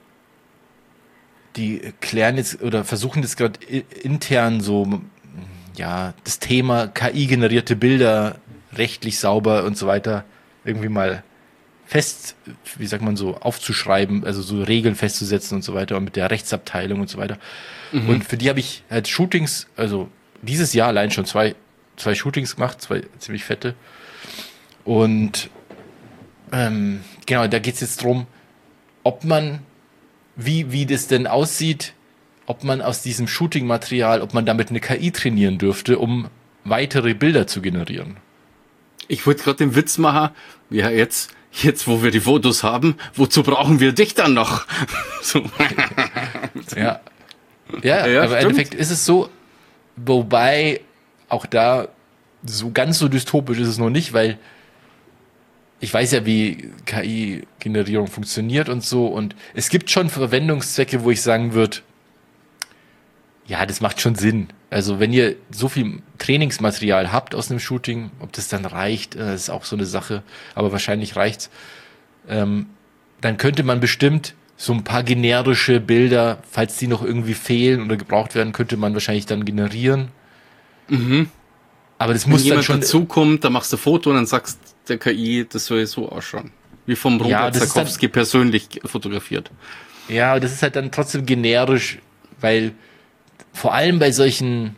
klären jetzt oder versuchen jetzt gerade intern so, ja, das Thema KI-generierte Bilder rechtlich sauber und so weiter irgendwie mal wie sagt man so, aufzuschreiben, also so Regeln festzusetzen und so weiter und mit der Rechtsabteilung und so weiter. Und für die habe ich halt Shootings, also dieses Jahr allein schon zwei Shootings gemacht, 2 ziemlich fette. Und genau, da geht es jetzt drum, ob man, wie das denn aussieht, ob man aus diesem Shooting-Material, ob man damit eine KI trainieren dürfte, um weitere Bilder zu generieren. Ich wollte gerade den Witz machen, ja jetzt, wo wir die Fotos haben, wozu brauchen wir dich dann noch? So. Ja, aber im Endeffekt ist es so, wobei auch da so ganz so dystopisch ist es noch nicht, weil ich weiß ja, wie KI-Generierung funktioniert und so, und es gibt schon Verwendungszwecke, wo ich sagen würde, ja, das macht schon Sinn. Also wenn ihr so viel Trainingsmaterial habt aus einem Shooting, ob das dann reicht, ist auch so eine Sache, aber wahrscheinlich reicht's. Dann könnte man bestimmt so ein paar generische Bilder, falls die noch irgendwie fehlen oder gebraucht werden, könnte man wahrscheinlich dann generieren. Mhm. Aber das Wenn muss dann jemand schon dazukommt, dann machst du ein Foto und dann sagst der KI, das soll so ausschauen. Wie vom Robert Ja, das ist Zakowski persönlich fotografiert. Ja, das ist halt dann trotzdem generisch, weil vor allem bei solchen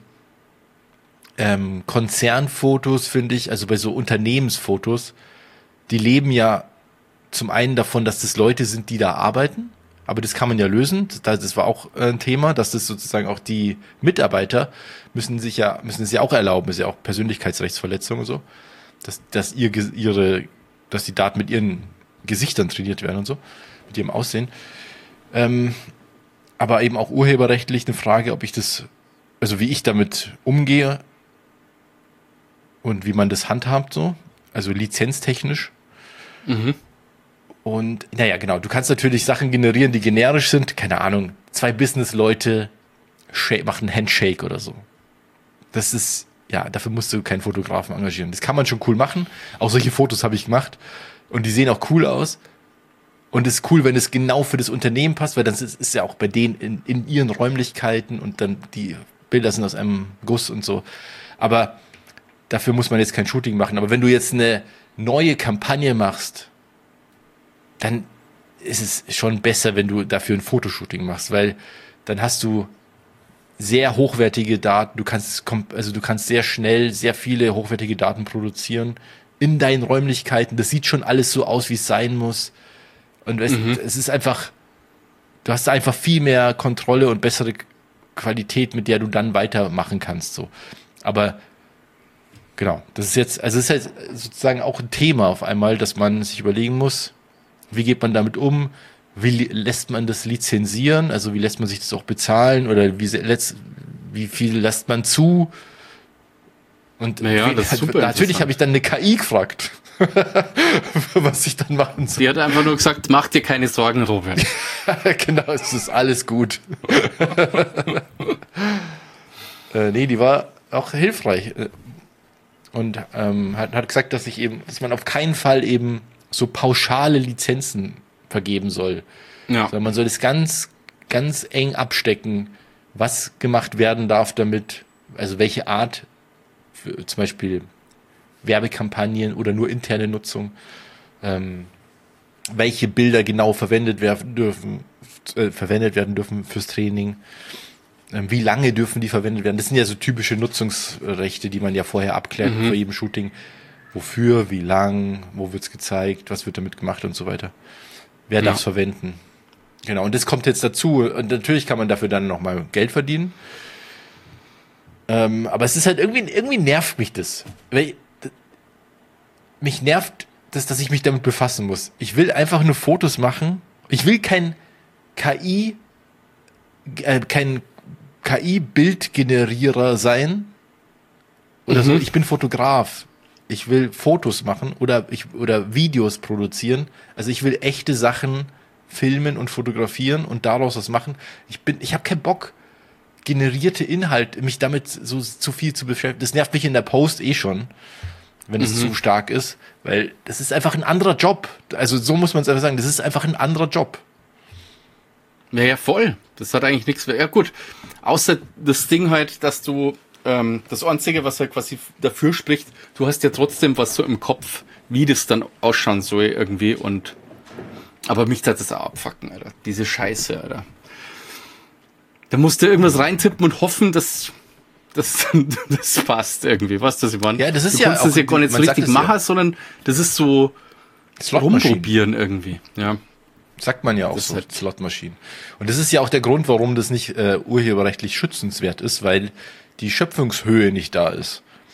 Konzernfotos, finde ich, also bei so Unternehmensfotos, die leben ja zum einen davon, dass das Leute sind, die da arbeiten, aber das kann man ja lösen. Das war auch ein Thema, dass das sozusagen auch die Mitarbeiter müssen es ja auch erlauben, ist ja auch Persönlichkeitsrechtsverletzung und so, dass die Daten mit ihren Gesichtern trainiert werden und so, mit ihrem Aussehen. Aber eben auch urheberrechtlich eine Frage, ob ich das, also wie ich damit umgehe und wie man das handhabt so, also lizenztechnisch. Mhm. Und naja, genau, du kannst natürlich Sachen generieren, die generisch sind, keine Ahnung, 2 Business-Leute machen einen Handshake oder so. Das ist, ja, dafür musst du keinen Fotografen engagieren. Das kann man schon cool machen, auch solche Fotos habe ich gemacht und die sehen auch cool aus. Und es ist cool, wenn es genau für das Unternehmen passt, weil dann ist ja auch bei denen in ihren Räumlichkeiten und dann die Bilder sind aus einem Guss und so. Aber dafür muss man jetzt kein Shooting machen. Aber wenn du jetzt eine neue Kampagne machst, dann ist es schon besser, wenn du dafür ein Fotoshooting machst, weil dann hast du sehr hochwertige Daten. Du kannst sehr schnell sehr viele hochwertige Daten produzieren in deinen Räumlichkeiten. Das sieht schon alles so aus, wie es sein muss. Und es ist einfach, du hast einfach viel mehr Kontrolle und bessere Qualität, mit der du dann weitermachen kannst, so. Aber, genau, das ist jetzt, also es ist halt sozusagen auch ein Thema auf einmal, dass man sich überlegen muss, wie geht man damit um, wie lässt man das lizenzieren, also wie lässt man sich das auch bezahlen oder wie viel lässt man zu? Und naja, das ist super natürlich habe ich dann eine KI gefragt, was ich dann machen soll. Die hat einfach nur gesagt, mach dir keine Sorgen, Robert. Genau, es ist alles gut. Nee, die war auch hilfreich und hat gesagt, dass man auf keinen Fall eben so pauschale Lizenzen vergeben soll. Ja. Sondern man soll es ganz, ganz eng abstecken, was gemacht werden darf damit, also welche Art, für zum Beispiel Werbekampagnen oder nur interne Nutzung, welche Bilder genau verwendet werden dürfen fürs Training, wie lange dürfen die verwendet werden. Das sind ja so typische Nutzungsrechte, die man ja vorher abklärt vor jedem Shooting. Wofür, wie lang, wo wird's gezeigt, was wird damit gemacht und so weiter. Wer darf es verwenden? Genau, und das kommt jetzt dazu. Und natürlich kann man dafür dann nochmal Geld verdienen. Aber es ist halt irgendwie nervt mich das. Weil mich nervt das, dass ich mich damit befassen muss. Ich will einfach nur Fotos machen. Ich will kein KI-Bildgenerierer sein. Oder so. Ich bin Fotograf. Ich will Fotos machen oder Videos produzieren. Also ich will echte Sachen filmen und fotografieren und daraus was machen. Ich habe keinen Bock, generierte Inhalte, mich damit so zu viel zu beschäftigen. Das nervt mich in der Post schon, wenn es zu stark ist, weil das ist einfach ein anderer Job. Also so muss man es einfach sagen, das ist einfach ein anderer Job. Ja, voll. Das hat eigentlich nichts mehr. Ja gut, außer das Ding halt, dass du das Einzige, was halt quasi dafür spricht, du hast ja trotzdem was so im Kopf, wie das dann ausschauen soll irgendwie aber mich hat das auch abfucken, Alter. Diese Scheiße, Alter. Da musst du irgendwas reintippen und hoffen, dass das passt irgendwie. Weißt du, was ich meine? Ja, das ist du kannst das ja gar nicht so richtig machen, sondern das ist so rumprobieren irgendwie. Ja. Sagt man ja auch so, halt Slotmaschinen. Und das ist ja auch der Grund, warum das nicht urheberrechtlich schützenswert ist, weil die Schöpfungshöhe nicht da ist.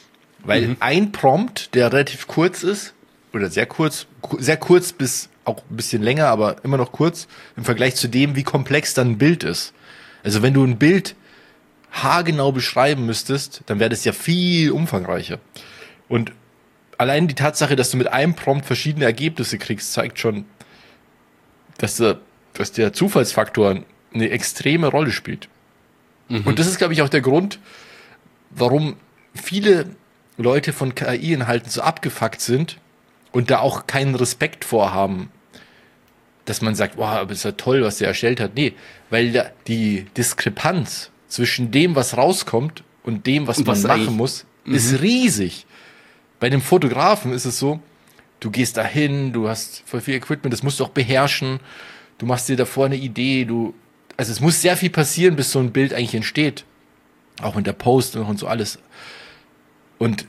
Weil ein Prompt, der relativ kurz ist, oder sehr kurz bis auch ein bisschen länger, aber immer noch kurz, im Vergleich zu dem, wie komplex dann ein Bild ist. Also wenn du ein Bild haargenau beschreiben müsstest, dann wäre das ja viel umfangreicher. Und allein die Tatsache, dass du mit einem Prompt verschiedene Ergebnisse kriegst, zeigt schon, dass der Zufallsfaktor eine extreme Rolle spielt. Und das ist, glaube ich, auch der Grund, warum viele Leute von KI-Inhalten so abgefuckt sind und da auch keinen Respekt vorhaben, dass man sagt, wow, aber ist ja toll, was der erstellt hat. Nee, weil die Diskrepanz zwischen dem, was rauskommt und dem, was man machen muss, ist riesig. Bei dem Fotografen ist es so, du gehst dahin, du hast voll viel Equipment, das musst du auch beherrschen, du machst dir davor eine Idee, also es muss sehr viel passieren, bis so ein Bild eigentlich entsteht. Auch in der Post und so alles. Und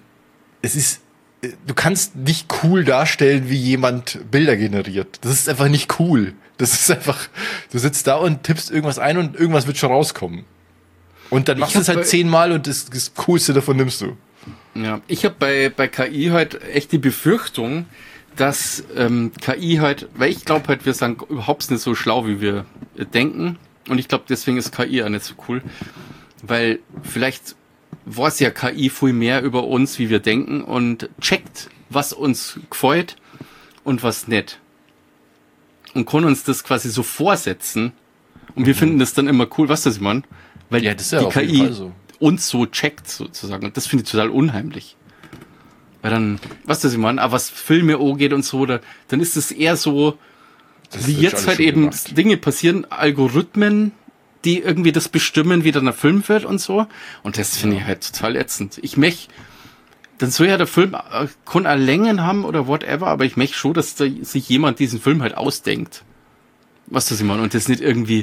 du kannst nicht cool darstellen, wie jemand Bilder generiert. Das ist einfach nicht cool. Das ist einfach, du sitzt da und tippst irgendwas ein und irgendwas wird schon rauskommen. Und dann machst du es halt 10-mal und das Coolste davon nimmst du. Ja, ich habe bei KI halt echt die Befürchtung, dass KI halt, weil ich glaube halt, wir sind überhaupt nicht so schlau, wie wir denken. Und ich glaube, deswegen ist KI auch nicht so cool. Weil vielleicht weiß ja KI viel mehr über uns, wie wir denken und checkt, was uns gefällt und was nicht. Und kann uns das quasi so vorsetzen. Und wir finden das dann immer cool, was das man, weil ja, das ist ja die KI uns so checkt sozusagen. Und das finde ich total unheimlich. Weil dann, was das ich meine, was Filme angeht und so, dann ist es eher so, das wie jetzt halt eben gemacht. Dinge passieren, Algorithmen, die irgendwie das bestimmen, wie dann der Film wird und so. Und das finde ich halt total ätzend. Ich möchte, dann soll ja der Film kann auch Längen haben oder whatever, aber ich möchte schon, dass sich jemand diesen Film halt ausdenkt. Was das ich meine? Und das nicht irgendwie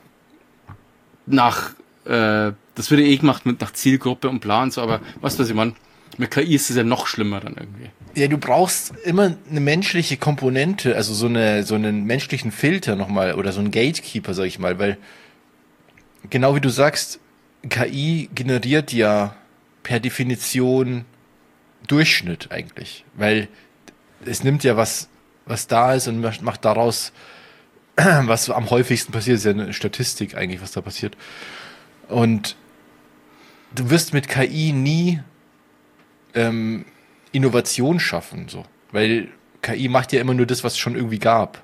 nach, das wird ja gemacht nach Zielgruppe und Plan und so, aber was ich meine? Mit KI ist es ja noch schlimmer dann irgendwie. Ja, du brauchst immer eine menschliche Komponente, also so einen menschlichen Filter nochmal oder so einen Gatekeeper, sag ich mal, weil genau wie du sagst, KI generiert ja per Definition Durchschnitt eigentlich, weil es nimmt ja was da ist und macht daraus, was am häufigsten passiert, ist ja eine Statistik eigentlich, was da passiert. Und du wirst mit KI nie Innovation schaffen, so, weil KI macht ja immer nur das, was es schon irgendwie gab.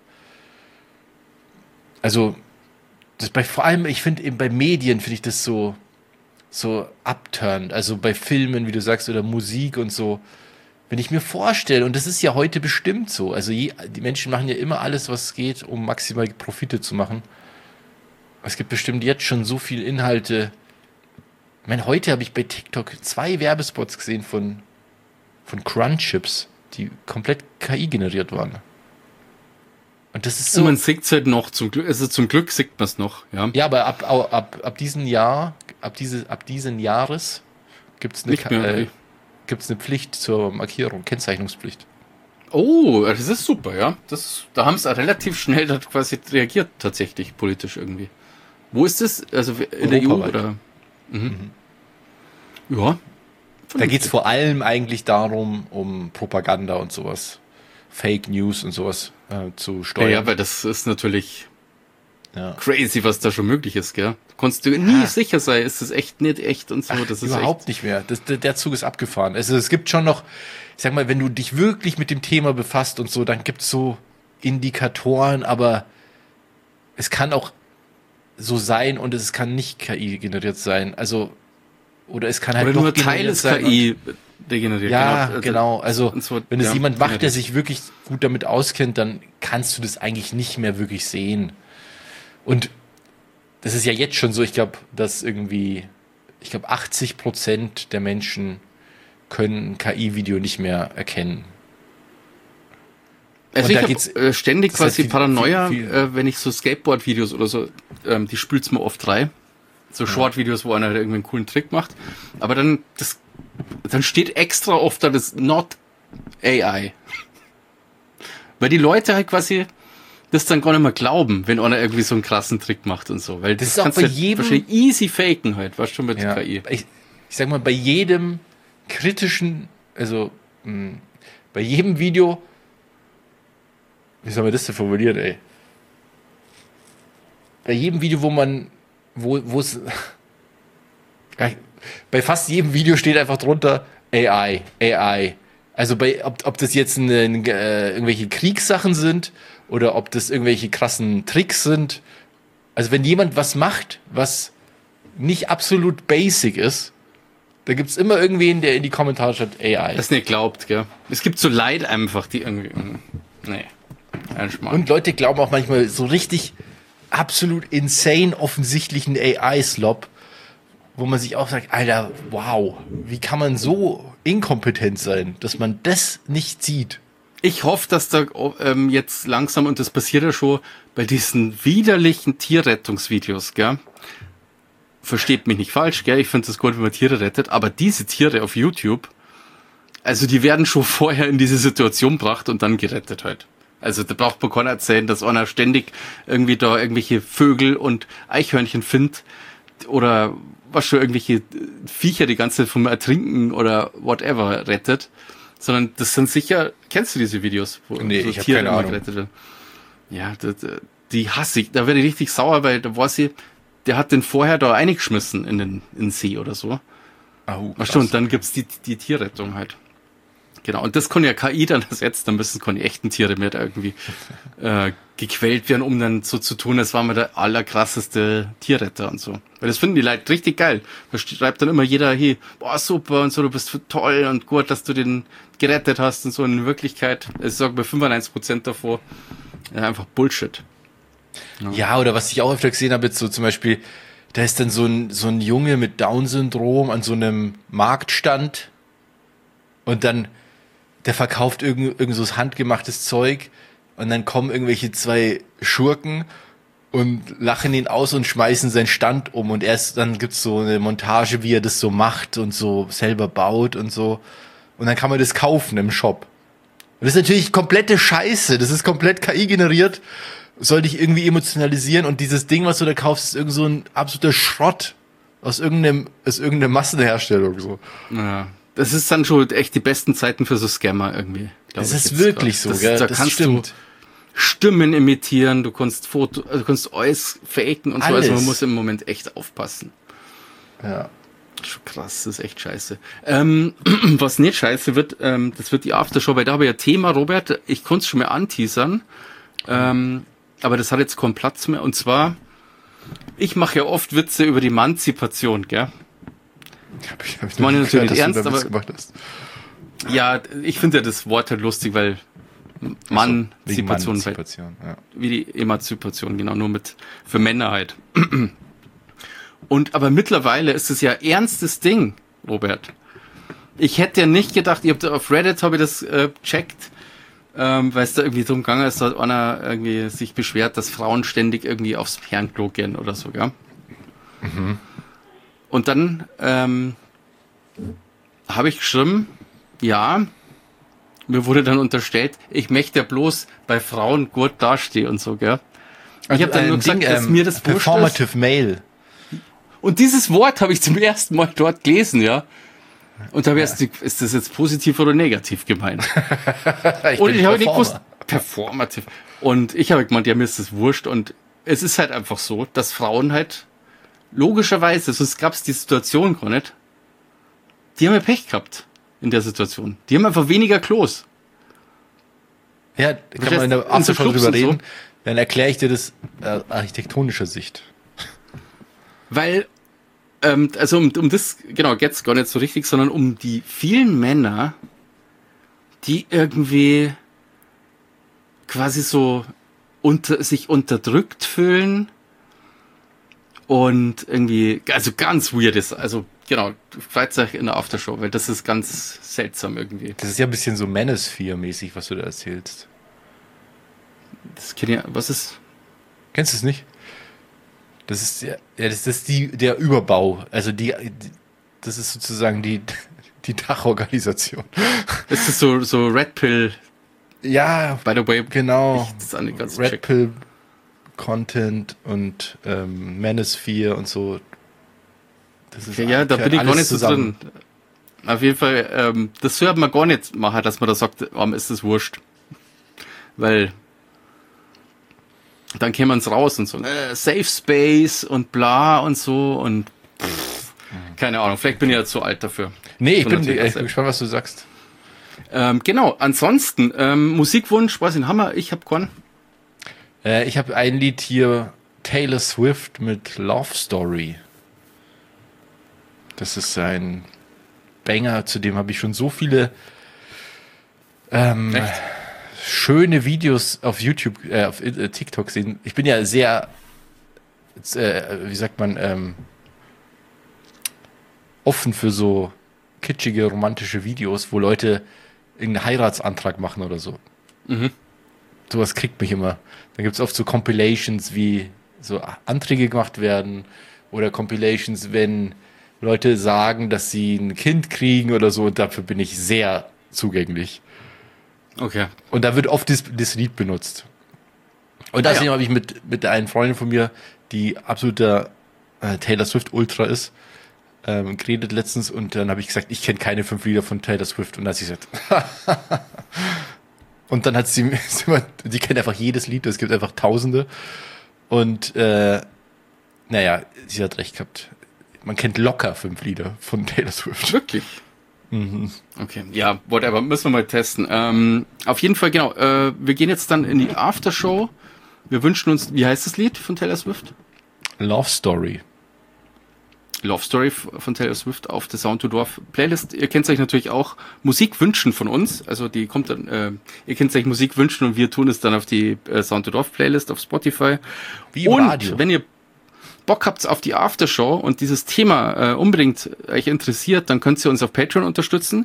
Also vor allem, ich finde eben bei Medien finde ich das so upturned, also bei Filmen, wie du sagst, oder Musik und so. Wenn ich mir vorstelle, und das ist ja heute bestimmt so, also die Menschen machen ja immer alles, was geht, um maximal Profite zu machen. Es gibt bestimmt jetzt schon so viele Inhalte. Ich meine, heute habe ich bei TikTok 2 Werbespots gesehen von Crunchips, die komplett KI generiert waren. Und das ist so. Und man sieht es halt noch, zum Glück sieht man es noch, ja. Ja, aber ab diesem Jahr, ab diesen Jahres gibt's eine Pflicht zur Markierung, Kennzeichnungspflicht. Oh, das ist super, ja. Da haben sie relativ schnell quasi reagiert, tatsächlich, politisch irgendwie. Wo ist das? Also in der EU oder? Ja. Da geht's vor allem eigentlich darum, um Propaganda und sowas. Fake News und sowas zu steuern. Ja, weil das ist natürlich crazy, was da schon möglich ist, gell? Konntest du nie sicher sein, ist das echt, nicht echt und so. Das ist überhaupt nicht mehr. Der Zug ist abgefahren. Also es gibt schon noch, ich sag mal, wenn du dich wirklich mit dem Thema befasst und so, dann gibt's so Indikatoren, aber es kann auch so sein und es kann nicht KI generiert sein. Also, oder es kann halt oder nur Teil ist KI degeneriert. Ja, genau. Also, wenn es jemand macht, der sich wirklich gut damit auskennt, dann kannst du das eigentlich nicht mehr wirklich sehen. Und das ist ja jetzt schon so, ich glaube, 80% der Menschen können ein KI-Video nicht mehr erkennen. Also ich habe ständig quasi Paranoia, wenn ich so Skateboard-Videos oder so, die spült's mir oft rein. So Short-Videos, wo einer halt irgendwie einen coolen Trick macht. Aber dann steht extra oft da das Not AI. Weil die Leute halt quasi das dann gar nicht mehr glauben, wenn einer irgendwie so einen krassen Trick macht und so. Weil das ist auch bei jedem easy faken halt, was schon mit KI. Ich sag mal, bei jedem kritischen also bei jedem Video, wie soll man das denn formulieren, ey? Bei jedem Video, wo es bei fast jedem Video steht einfach drunter AI. Also ob das jetzt irgendwelche Kriegssachen sind oder ob das irgendwelche krassen Tricks sind. Also wenn jemand was macht, was nicht absolut basic ist, da gibt es immer irgendwen, der in die Kommentare schreibt AI. Das nicht glaubt, gell? Es gibt so Leid einfach, die irgendwie... Nee. Und Leute glauben auch manchmal so richtig absolut insane offensichtlichen AI-Slop, wo man sich auch sagt, Alter, wow, wie kann man so inkompetent sein, dass man das nicht sieht? Ich hoffe, dass da jetzt langsam, und das passiert ja schon bei diesen widerlichen Tierrettungsvideos, gell? Versteht mich nicht falsch, gell? Ich finde es gut, wenn man Tiere rettet, aber diese Tiere auf YouTube, also die werden schon vorher in diese Situation gebracht und dann gerettet halt. Also da braucht man keiner erzählen, dass einer ständig irgendwie da irgendwelche Vögel und Eichhörnchen findet oder was schon irgendwelche Viecher die ganze Zeit vom Ertrinken oder whatever rettet, sondern das sind sicher, kennst du diese Videos, wo nee, so ich Tiere keine immer Ahnung. gerettet werden? Ja, die hasse ich, da werde ich richtig sauer, weil da weiß ich, der hat den vorher da eingeschmissen in den See oder so. Weißt du, und dann gibt's die Tierrettung halt. Genau, und das kann ja KI dann ersetzen, dann müssen keine echten Tiere mehr da irgendwie gequält werden, um dann so zu tun, als war man der allerkrasseste Tierretter und so. Weil das finden die Leute richtig geil. Da schreibt dann immer jeder, hey, boah, super und so, du bist toll und gut, dass du den gerettet hast und so. In Wirklichkeit, ich sage bei 95% davor, einfach Bullshit. Ja, oder was ich auch öfter gesehen habe, jetzt so zum Beispiel, da ist dann so ein Junge mit Down-Syndrom an so einem Marktstand und dann der verkauft irgend so handgemachtes Zeug und dann kommen irgendwelche zwei Schurken und lachen ihn aus und schmeißen seinen Stand um und dann gibt's so eine Montage, wie er das so macht und so selber baut und so und dann kann man das kaufen im Shop. Und das ist natürlich komplette Scheiße, das ist komplett KI generiert, soll dich irgendwie emotionalisieren und dieses Ding, was du da kaufst, ist irgend so ein absoluter Schrott aus irgendeiner Massenherstellung so. Ja. Das ist dann schon echt die besten Zeiten für so Scammer irgendwie. Das ist wirklich so, gell? Da kannst du Stimmen imitieren, du kannst du kannst alles faken und so. Also man muss im Moment echt aufpassen. Ja. Schon krass, das ist echt scheiße. Was nicht scheiße wird, das wird die Aftershow, weil da habe ich ja Thema, Robert, ich konnte es schon mal anteasern, aber das hat jetzt keinen Platz mehr. Und zwar, ich mache ja oft Witze über die Emanzipation, gell? Hab ich meine natürlich gehört, ernst, aber ja, ich finde ja das Wort halt lustig, weil Emanzipation, ja. Wie die Emanzipation, genau, nur für Männer halt. Und aber mittlerweile ist es ja ernstes Ding, Robert. Ich hätte ja nicht gedacht, auf Reddit habe ich das checkt, weil es da irgendwie drum gegangen ist, dass einer irgendwie sich beschwert, dass Frauen ständig irgendwie aufs Herrenklo gehen oder so, gell? Mhm. Und dann habe ich geschrieben, ja, mir wurde dann unterstellt, ich möchte ja bloß bei Frauen gut dastehen und so, gell? Ich habe dann nur gesagt, dass mir das wurscht ist. Performative Male. Und dieses Wort habe ich zum ersten Mal dort gelesen, ja. Und da habe ich erst, ist das jetzt positiv oder negativ gemeint? Und ich habe nicht gewusst, performative. Und ich habe gemeint, ja, mir ist das wurscht. Und es ist halt einfach so, dass Frauen halt logischerweise, sonst gab es die Situation gar nicht, die haben ja Pech gehabt in der Situation. Die haben einfach weniger Klos. Ja, kann man in der Aftershow drüber reden. So. Dann erkläre ich dir das architektonischer Sicht. Weil, also um das, genau, geht's gar nicht so richtig, sondern um die vielen Männer, die irgendwie quasi so sich unterdrückt fühlen und irgendwie, also ganz weird ist, also genau, freut euch in der Aftershow, weil das ist ganz seltsam irgendwie. Das ist ja ein bisschen so Manosphere-mäßig, was du da erzählst. Das kenn ich, was ist? Kennst du es nicht? Das ist das ist der Überbau, also das ist sozusagen die Dachorganisation. Ist das so Red Pill? Ja, by the way, genau. Das ist eine ganz Red Pill Content und Manosphere und so. Das ist ja, da bin ich gar nicht so drin. Auf jeden Fall, das sollte man gar nicht machen, dass man da sagt, ist das wurscht. Weil dann kämen uns raus und so, Safe Space und bla und so und keine Ahnung, vielleicht bin ich ja zu alt dafür. Nee, ich bin gespannt, was du sagst. Genau, ansonsten, Musikwunsch, weiß ich, Hammer, ich hab keinen. Ich habe ein Lied hier, Taylor Swift mit Love Story. Das ist ein Banger, zu dem habe ich schon so viele schöne Videos auf YouTube, auf TikTok gesehen. Ich bin ja sehr, wie sagt man, offen für so kitschige, romantische Videos, wo Leute irgendeinen Heiratsantrag machen oder so. Mhm. Sowas kriegt mich immer. Dann gibt es oft so Compilations, wie so Anträge gemacht werden oder Compilations, wenn Leute sagen, dass sie ein Kind kriegen oder so, und dafür bin ich sehr zugänglich. Okay. Und da wird oft das Lied benutzt. Und deswegen habe ich mit einer Freundin von mir, die absoluter Taylor Swift Ultra ist, geredet letztens, und dann habe ich gesagt, ich kenne keine 5 Lieder von Taylor Swift, und dann hat sie gesagt, und dann hat sie kennt einfach jedes Lied, es gibt einfach Tausende, und sie hat recht gehabt. Man kennt locker 5 Lieder von Taylor Swift. Wirklich? Mhm. Okay, ja, whatever, müssen wir mal testen. Auf jeden Fall, genau, wir gehen jetzt dann in die Aftershow. Wir wünschen uns, wie heißt das Lied von Taylor Swift? Love Story. Love Story von Taylor Swift auf der Sound to Dwarf Playlist. Ihr kennt euch natürlich auch Musik wünschen von uns. Also die kommt dann, ihr kennt euch Musik wünschen und wir tun es dann auf die Sound to Dwarf Playlist auf Spotify. Wie im Radio. Und wenn ihr Bock habt auf die Aftershow und dieses Thema unbedingt euch interessiert, dann könnt ihr uns auf Patreon unterstützen.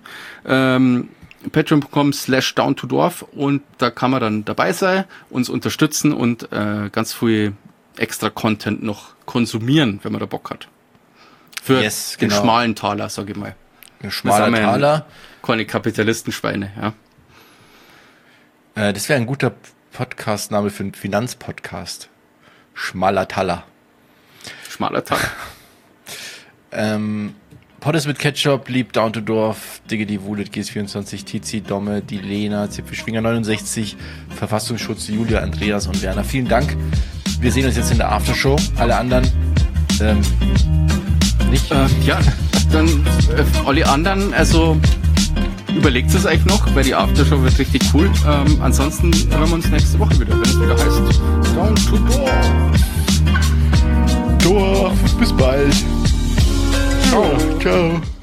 Patreon.com/downtodorf, und da kann man dann dabei sein, uns unterstützen und ganz viel extra Content noch konsumieren, wenn man da Bock hat. Für den schmalen Taler, sag ich mal. Ein schmaler Taler. Keine Kapitalistenschweine, ja. Das wäre ein guter Podcast-Name für einen Finanzpodcast. Schmaler Taler. Schmaler Taler. Poddes mit Ketchup, Lieb, Down to Dorf, Diggity Wulet, GS24, Tizi, Domme, die Lena, Zipfelschwinger 69, Verfassungsschutz, Julia, Andreas und Werner. Vielen Dank. Wir sehen uns jetzt in der Aftershow. Alle anderen nicht. Ja, dann alle anderen, also überlegt es euch noch, weil die Aftershow wird richtig cool. Ansonsten hören wir uns nächste Woche wieder, wenn es wieder heißt Down to Dorf. Dorf, bis bald. Ciao. Ciao.